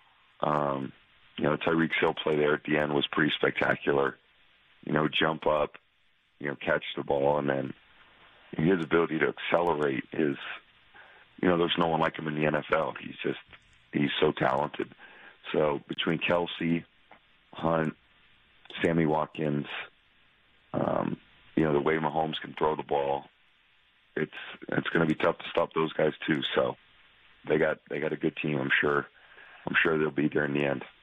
[SPEAKER 5] Um, you know, Tyreek Hill play there at the end was pretty spectacular. You know, jump up, you know, catch the ball, and then his ability to accelerate is, you know, there's no one like him in the N F L. He's just, he's so talented. So between Kelsey, Hunt, Sammy Watkins, um, you know, the way Mahomes can throw the ball, it's it's going to be tough to stop those guys too. So they got they got a good team. I'm sure. I'm sure they'll be there in the end.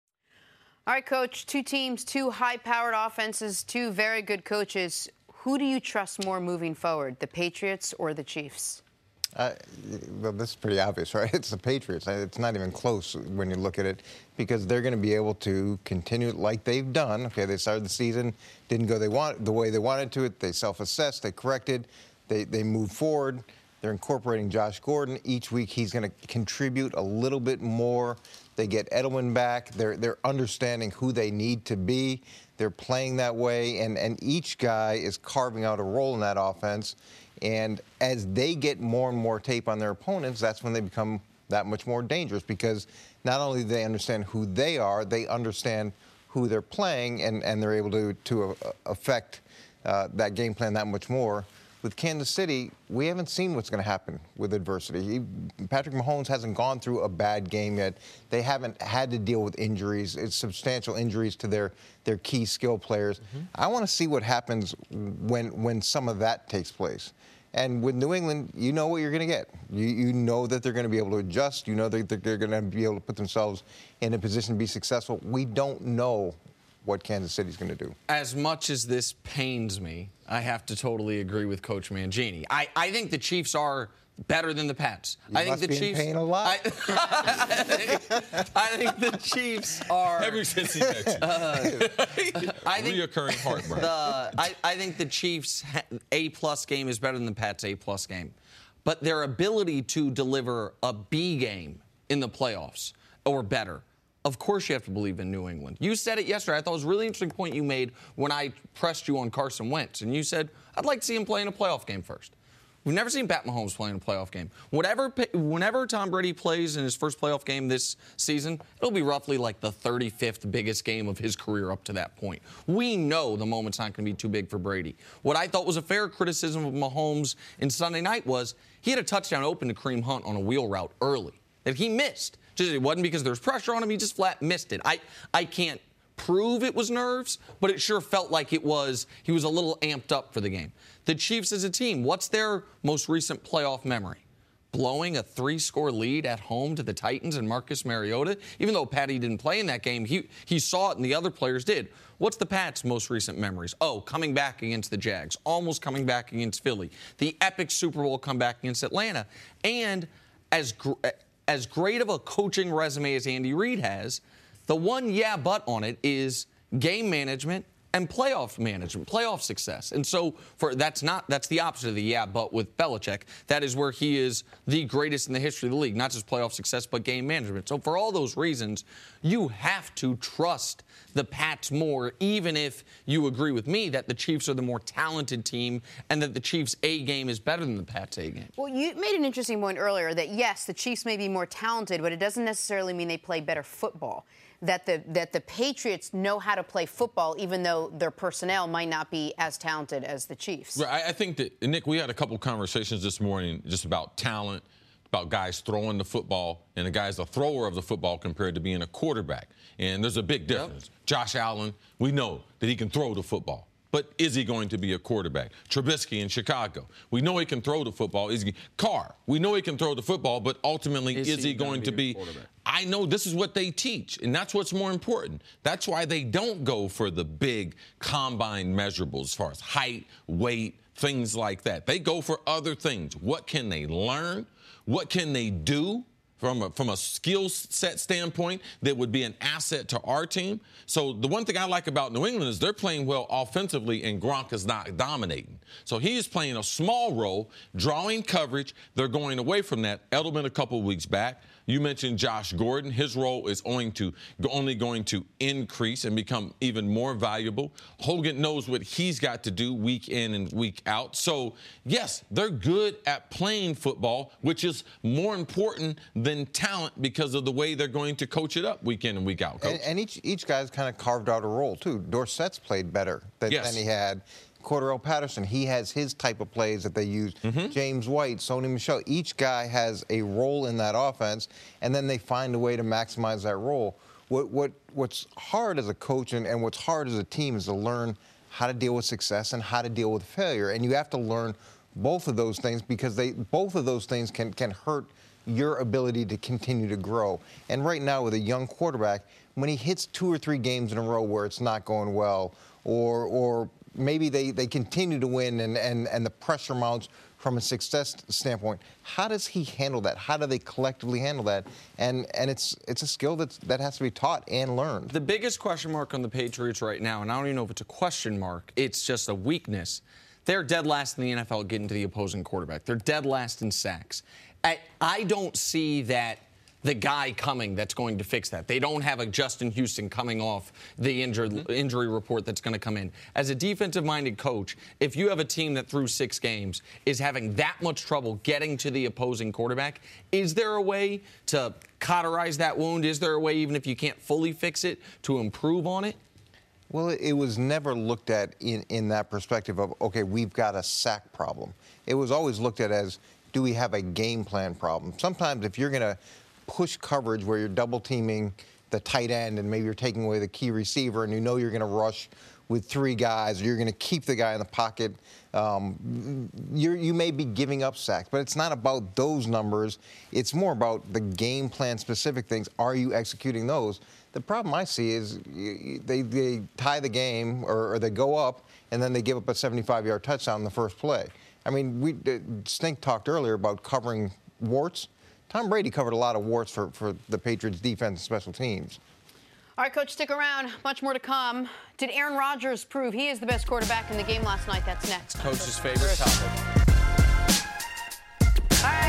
[SPEAKER 1] All right, Coach, two teams, two high-powered offenses, two very good coaches. Who do you trust more moving forward, the Patriots or the Chiefs?
[SPEAKER 8] Uh, well, this is pretty obvious, right? It's the Patriots. It's not even close when you look at it, because they're going to be able to continue it like they've done. Okay, they started the season, didn't go they want the way they wanted to. It. They self-assessed, they corrected, they they moved forward. They're incorporating Josh Gordon each week. He's going to contribute a little bit more. They get Edelman back. They're they're understanding who they need to be. They're playing that way, and and each guy is carving out a role in that offense. And as they get more and more tape on their opponents, that's when they become that much more dangerous, because not only do they understand who they are, they understand who they're playing, and, and they're able to, to affect uh, that game plan that much more. With Kansas City, we haven't seen what's going to happen with adversity. He, Patrick Mahomes hasn't gone through a bad game yet. They haven't had to deal with injuries. It's substantial injuries to their, their key skill players. Mm-hmm. I want to see what happens when, when some of that takes place. And with New England, you know what you're going to get. You, you know that they're going to be able to adjust. You know that they're going to be able to put themselves in a position to be successful. We don't know what Kansas City's going to do.
[SPEAKER 2] As much as this pains me, I have to totally agree with Coach Mangini. I, I think the Chiefs are better than the Pats.
[SPEAKER 8] You
[SPEAKER 2] I think
[SPEAKER 8] must
[SPEAKER 2] the
[SPEAKER 8] be
[SPEAKER 2] Chiefs.
[SPEAKER 8] in pain a lot.
[SPEAKER 2] I, I, think, I think the Chiefs are.
[SPEAKER 3] Ever since he met you.
[SPEAKER 2] Uh, I think
[SPEAKER 3] Reoccurring heartburn.
[SPEAKER 2] the I, I think the Chiefs' A plus game is better than the Pats' A plus game, but their ability to deliver a B game in the playoffs or better of course you have to believe in New England. You said it yesterday. I thought it was a really interesting point you made when I pressed you on Carson Wentz. And you said, I'd like to see him play in a playoff game first. We've never seen Pat Mahomes play in a playoff game. Whatever, whenever Tom Brady plays in his first playoff game this season, it'll be roughly like the thirty-fifth biggest game of his career up to that point. We know the moment's not going to be too big for Brady. What I thought was a fair criticism of Mahomes in Sunday night was he had a touchdown open to Kareem Hunt on a wheel route early that he missed. Just, it wasn't because there was pressure on him. He just flat missed it. I, I can't prove it was nerves, but it sure felt like it was. He was a little amped up for the game. The Chiefs as a team, what's their most recent playoff memory? Blowing a three-score lead at home to the Titans and Marcus Mariota? Even though Patty didn't play in that game, he, he saw it and the other players did. What's the Pats' most recent memories? Oh, coming back against the Jags, almost coming back against Philly, the epic Super Bowl comeback against Atlanta. And as, gr- as great of a coaching resume as Andy Reid has, the one yeah but on it is game management and playoff management, playoff success. And so for that's not that's the opposite of the yeah but with Belichick. That is where he is the greatest in the history of the league, not just playoff success but game management. So for all those reasons, you have to trust the Pats more, even if you agree with me that the Chiefs are the more talented team and that the Chiefs' A game is better than the Pats' A game.
[SPEAKER 1] Well, you made an interesting point earlier that yes, the Chiefs may be more talented, but it doesn't necessarily mean they play better football. That the that the Patriots know how to play football, even though their personnel might not be as talented as the Chiefs.
[SPEAKER 3] Right. I think that, Nick, we had a couple conversations this morning just about talent, about guys throwing the football, and a guy's a thrower of the football compared to being a quarterback. And there's a big difference. Yep. Josh Allen, we know that he can throw the football. But is he going to be a quarterback? Trubisky in Chicago, we know he can throw the football. Is he, Carr, we know he can throw the football, but ultimately, is, is he, he going to be? be I know this is what they teach, and that's what's more important. That's why they don't go for the big combine measurables as far as height, weight, things like that. They go for other things. What can they learn? What can they do? From a, from a skill set standpoint that would be an asset to our team. So the one thing I like about New England is they're playing well offensively and Gronk is not dominating. So he is playing a small role, drawing coverage. They're going away from that. Edelman a couple weeks back. You mentioned Josh Gordon. His role is only, to, only going to increase and become even more valuable. Hogan knows what he's got to do week in and week out. So, yes, they're good at playing football, which is more important than talent because of the way they're going to coach it up week in and week out, Coach.
[SPEAKER 8] And, and each, each guy's kind of carved out a role, too. Dorsett's played better than,
[SPEAKER 3] yes.
[SPEAKER 8] than he had. Cordarrelle Patterson, he has his type of plays that they use. Mm-hmm. James White, Sony Michel, each guy has a role in that offense, and then they find a way to maximize that role. What, what, what's hard as a coach and, and what's hard as a team is to learn how to deal with success and how to deal with failure. And you have to learn both of those things because they both of those things can, can hurt your ability to continue to grow. And right now with a young quarterback, when he hits two or three games in a row where it's not going well or or maybe they, they continue to win and, and, and the pressure mounts from a success standpoint. How does he handle that? How do they collectively handle that? And and it's it's a skill that's, that has to be taught and learned.
[SPEAKER 2] The biggest question mark on the Patriots right now, and I don't even know if it's a question mark, it's just a weakness. They're dead last in the N F L getting to the opposing quarterback. They're dead last in sacks. I, I don't see that the guy coming that's going to fix that. They don't have a Justin Houston coming off the injured, mm-hmm. injury report that's going to come in. As a defensive-minded coach, if you have a team that through six games is having that much trouble getting to the opposing quarterback, is there a way to cauterize that wound? Is there a way, even if you can't fully fix it, to improve on it?
[SPEAKER 8] Well, it was never looked at in, in that perspective of, okay, we've got a sack problem. It was always looked at as, do we have a game plan problem? Sometimes if you're going to push coverage where you're double teaming the tight end and maybe you're taking away the key receiver and you know you're going to rush with three guys or you're going to keep the guy in the pocket, um, you're, you may be giving up sacks. But it's not about those numbers. It's more about the game plan specific things. Are you executing those? The problem I see is they, they tie the game or, or they go up and then they give up a seventy-five-yard touchdown in the first play. I mean, we Stink talked earlier about covering warts. Tom Brady covered a lot of warts for, for the Patriots' defense and special teams.
[SPEAKER 1] All right, Coach, stick around. Much more to come. Did Aaron Rodgers prove he is the best quarterback in the game last night? That's next.
[SPEAKER 2] Coach's favorite topic.
[SPEAKER 1] All right.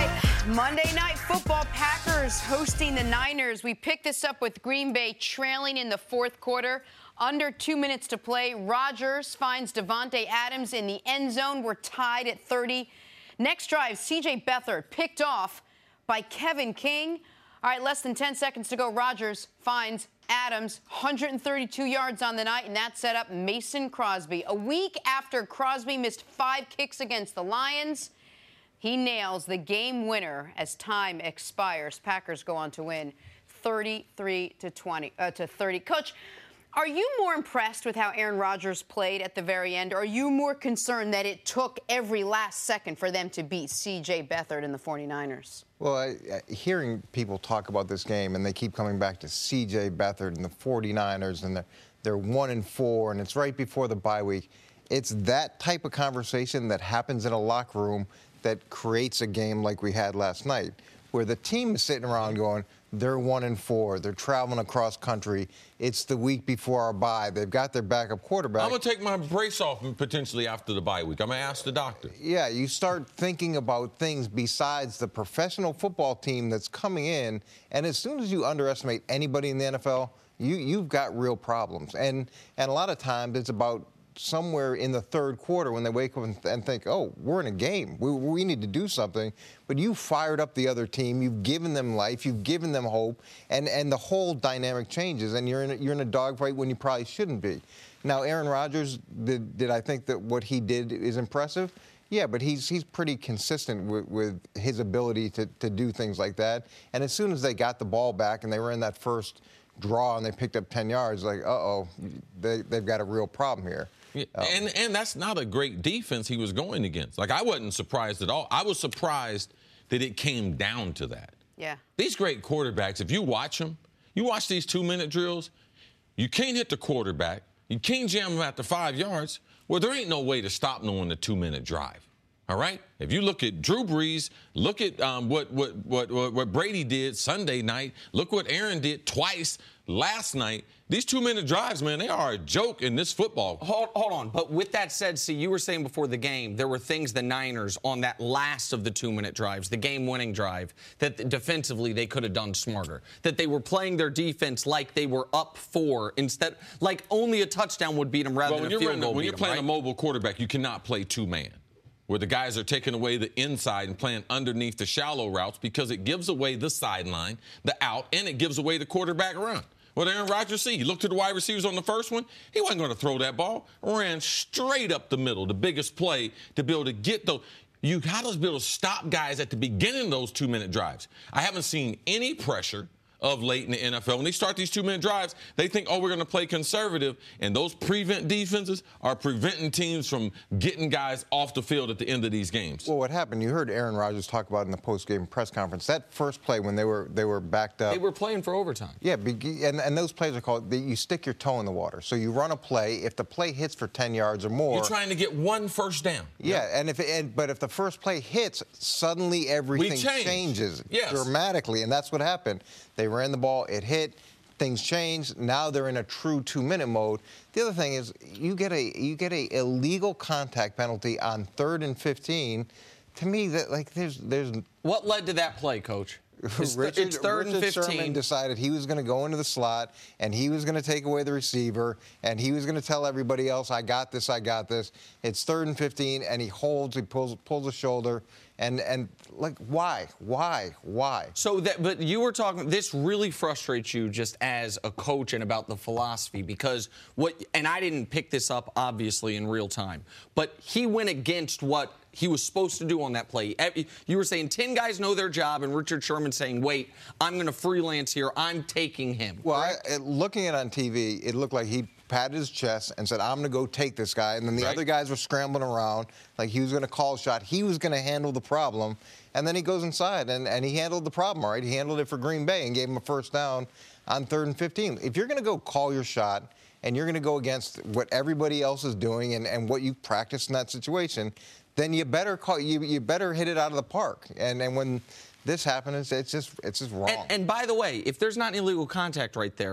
[SPEAKER 1] Monday Night Football, Packers hosting the Niners. We picked this up with Green Bay trailing in the fourth quarter. Under two minutes to play, Rodgers finds Davante Adams in the end zone. We're tied at thirty. Next drive, C J Beathard picked off by Kevin King. All right, less than ten seconds to go. Rodgers finds Adams, one hundred thirty-two yards on the night, and that set up Mason Crosby. A week after Crosby missed five kicks against the Lions, he nails the game winner as time expires. Packers go on to win thirty-three to twenty uh, to thirty. Coach, are you more impressed with how Aaron Rodgers played at the very end, or are you more concerned that it took every last second for them to beat C J Beathard and the forty-niners?
[SPEAKER 8] Well, I, I, hearing people talk about this game, and they keep coming back to C J Beathard and the forty-niners, and they're, they're one and four, and it's right before the bye week. It's that type of conversation that happens in a locker room that creates a game like we had last night, where the team is sitting around going, they're one and four. They're traveling across country. It's the week before our bye. They've got their backup quarterback.
[SPEAKER 3] I'm going to take my brace off potentially after the bye week. I'm going to ask the doctor.
[SPEAKER 8] Yeah, you start thinking about things besides the professional football team that's coming in, and as soon as you underestimate anybody in the N F L, you, you've got real problems. And, and a lot of times it's about somewhere in the third quarter when they wake up and, and think, oh, we're in a game. We, we need to do something. But you fired up the other team. You've given them life. You've given them hope. And, and the whole dynamic changes. And you're in a, you're in a dogfight when you probably shouldn't be. Now, Aaron Rodgers, did, did I think that what he did is impressive? Yeah, but he's he's pretty consistent with, with his ability to, to do things like that. And as soon as they got the ball back and they were in that first draw and they picked up ten yards, like, uh-oh, they, they've got a real problem here.
[SPEAKER 3] Yeah, and and that's not a great defense he was going against. Like, I wasn't surprised at all. I was surprised that it came down to that.
[SPEAKER 1] Yeah.
[SPEAKER 3] These great quarterbacks, if you watch them, you watch these two-minute drills, you can't hit the quarterback. You can't jam them after five yards. Well, there ain't no way to stop them on the two-minute drive. All right? If you look at Drew Brees, look at um, what, what, what, what Brady did Sunday night, look what Aaron did twice last night. These two-minute drives, man, they are a joke in this football.
[SPEAKER 2] Hold, hold on. But with that said, see, you were saying before the game there were things the Niners on that last of the two-minute drives, the game-winning drive, that defensively they could have done smarter, that they were playing their defense like they were up four instead, like only a touchdown would beat them rather
[SPEAKER 3] well,
[SPEAKER 2] than
[SPEAKER 3] when
[SPEAKER 2] a field
[SPEAKER 3] running,
[SPEAKER 2] goal
[SPEAKER 3] When
[SPEAKER 2] beat
[SPEAKER 3] you're
[SPEAKER 2] them,
[SPEAKER 3] playing
[SPEAKER 2] right?
[SPEAKER 3] a mobile quarterback, you cannot play two-man, where the guys are taking away the inside and playing underneath the shallow routes because it gives away the sideline, the out, and it gives away the quarterback run. What did Aaron Rodgers see? He looked to the wide receivers on the first one. He wasn't going to throw that ball. Ran straight up the middle, the biggest play to be able to get those. You got to be able to stop guys at the beginning of those two-minute drives. I haven't seen any pressure of late in the N F L. When they start these two-minute drives, they think, oh, we're going to play conservative, and those prevent defenses are preventing teams from getting guys off the field at the end of these games.
[SPEAKER 8] Well, what happened, you heard Aaron Rodgers talk about in the post-game press conference, that first play when they were they were backed up.
[SPEAKER 2] They were playing for overtime.
[SPEAKER 8] Yeah, and, and those plays are called, you stick your toe in the water. So you run a play. If the play hits for ten yards or more.
[SPEAKER 3] You're trying to get one first down.
[SPEAKER 8] Yeah, yeah. and if it, and, but if the first play hits, suddenly everything
[SPEAKER 3] change.
[SPEAKER 8] changes
[SPEAKER 3] yes.
[SPEAKER 8] dramatically, and that's what happened. They ran the ball, it hit, things changed. Now they're in a true two-minute mode. The other thing is you get a you get a illegal contact penalty on third and fifteen. To me, that like there's there's
[SPEAKER 2] what led to that play, Coach? It's,
[SPEAKER 8] Richard,
[SPEAKER 2] it's third
[SPEAKER 8] Richard
[SPEAKER 2] and fifteen.
[SPEAKER 8] Sherman decided he was going to go into the slot and he was going to take away the receiver and he was going to tell everybody else, I got this, I got this. It's third and fifteen, and he holds, he pulls, pulls a shoulder. And, and like, why? Why? Why?
[SPEAKER 2] So that, but you were talking, this really frustrates you just as a coach and about the philosophy because what, and I didn't pick this up, obviously, in real time, but he went against what he was supposed to do on that play. You were saying ten guys know their job, and Richard Sherman saying, wait, I'm going to freelance here. I'm taking him.
[SPEAKER 8] Well, I, looking at it on T V, it looked like he patted his chest and said, I'm going to go take this guy. And then the
[SPEAKER 3] right.
[SPEAKER 8] other guys were scrambling around like he was going to call a shot. He was going to handle the problem. And then he goes inside, and, and he handled the problem, all right? He handled it for Green Bay and gave him a first down on third and fifteen. If you're going to go call your shot and you're going to go against what everybody else is doing and, and what you've practiced in that situation, then you better call you, you better hit it out of the park. And, and when this happens, it's just it's just wrong.
[SPEAKER 2] And, and by the way, if there's not illegal contact right there,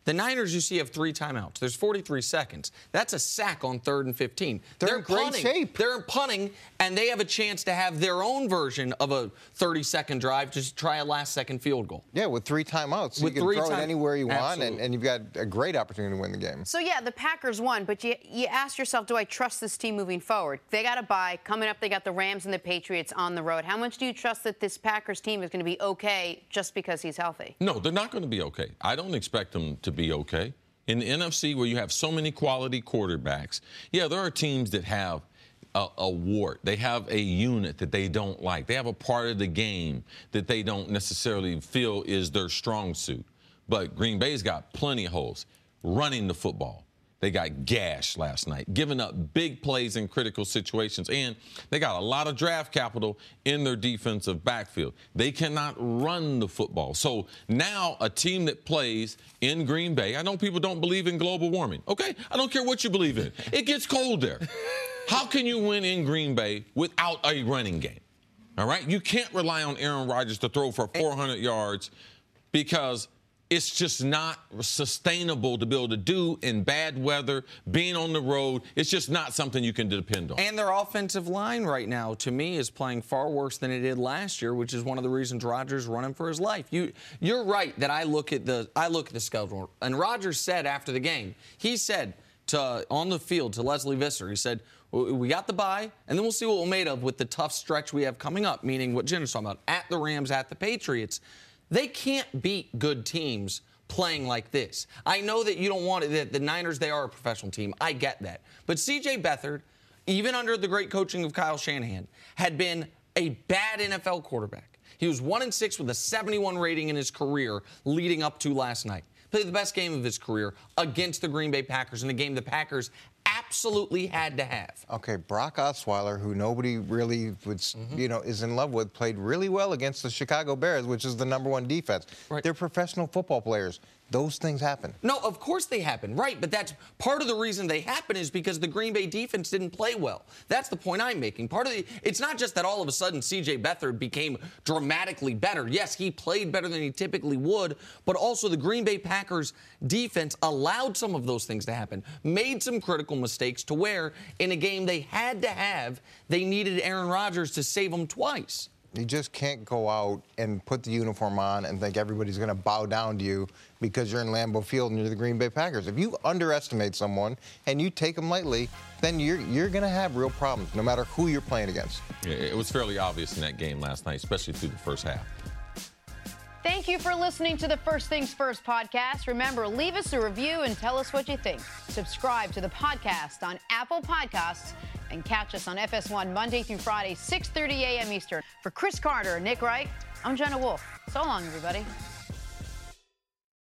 [SPEAKER 2] The Niners, you see, have three timeouts. There's forty-three seconds. That's a sack on third and fifteen.
[SPEAKER 8] They're,
[SPEAKER 2] They're
[SPEAKER 8] in great
[SPEAKER 2] punting.
[SPEAKER 8] shape.
[SPEAKER 2] They're punting, and they have a chance to have their own version of a thirty-second drive, just try a last-second field goal.
[SPEAKER 8] Yeah, with three timeouts.
[SPEAKER 2] With
[SPEAKER 8] you can
[SPEAKER 2] three
[SPEAKER 8] throw
[SPEAKER 2] time-
[SPEAKER 8] it anywhere you want, and,
[SPEAKER 2] Absolutely.
[SPEAKER 8] and you've got a great opportunity to win the game.
[SPEAKER 1] So, yeah, the Packers won, but you, you ask yourself, do I trust this team moving forward? They got a bye. Coming up, they got the Rams and the Patriots on the road. How much do you trust that this Packers team is going to be okay just because he's healthy?
[SPEAKER 3] No, they're not going to be okay. I don't expect them to be okay. In the N F C, where you have so many quality quarterbacks, yeah, there are teams that have a, a wart. They have a unit that they don't like. They have a part of the game that they don't necessarily feel is their strong suit. But Green Bay's got plenty of holes. Running the football. They got gashed last night, giving up big plays in critical situations, and they got a lot of draft capital in their defensive backfield. They cannot run the football. So now a team that plays in Green Bay, I know people don't believe in global warming. Okay, I don't care what you believe in. It gets cold there. How can you win in Green Bay without a running game? All right? You can't rely on Aaron Rodgers to throw for four hundred yards because it's just not sustainable to be able to do in bad weather, being on the road. It's just not something you can depend on.
[SPEAKER 2] And their offensive line right now, to me, is playing far worse than it did last year, which is one of the reasons Rodgers running for his life. You, you're right that I look at the I look at the schedule, and Rodgers said after the game, he said to on the field to Leslie Visser, he said, we got the bye, and then we'll see what we're made of with the tough stretch we have coming up, meaning what Jenna's talking about, at the Rams, at the Patriots. They can't beat good teams playing like this. I know that you don't want it, that the Niners, they are a professional team. I get that. But C J Beathard, even under the great coaching of Kyle Shanahan, had been a bad N F L quarterback. He was one and six with a seventy-one rating in his career leading up to last night. Played the best game of his career against the Green Bay Packers in a game the Packers absolutely had to have.
[SPEAKER 8] Okay, Brock Osweiler, who nobody really would, mm-hmm. you know, is in love with, played really well against the Chicago Bears, which is the number one defense.
[SPEAKER 2] Right.
[SPEAKER 8] They're professional football players. Those things happen.
[SPEAKER 2] No, of course they happen, right? But that's part of the reason they happen is because the Green Bay defense didn't play well. That's the point I'm making. Part of the, it's not just that all of a sudden C J Beathard became dramatically better. Yes, he played better than he typically would, but also the Green Bay Packers defense allowed some of those things to happen, made some critical mistakes to where in a game they had to have, they needed Aaron Rodgers to save them twice.
[SPEAKER 8] You just can't go out and put the uniform on and think everybody's going to bow down to you because you're in Lambeau Field and you're the Green Bay Packers. If you underestimate someone and you take them lightly, then you're you're going to have real problems, no matter who you're playing against.
[SPEAKER 3] Yeah, it was fairly obvious in that game last night, especially through the first half.
[SPEAKER 1] Thank you for listening to the First Things First podcast. Remember, leave us a review and tell us what you think. Subscribe to the podcast on Apple Podcasts and catch us on F S one Monday through Friday, six thirty a.m. Eastern. For Chris Carter and Nick Wright, I'm Jenna Wolf. So long, everybody.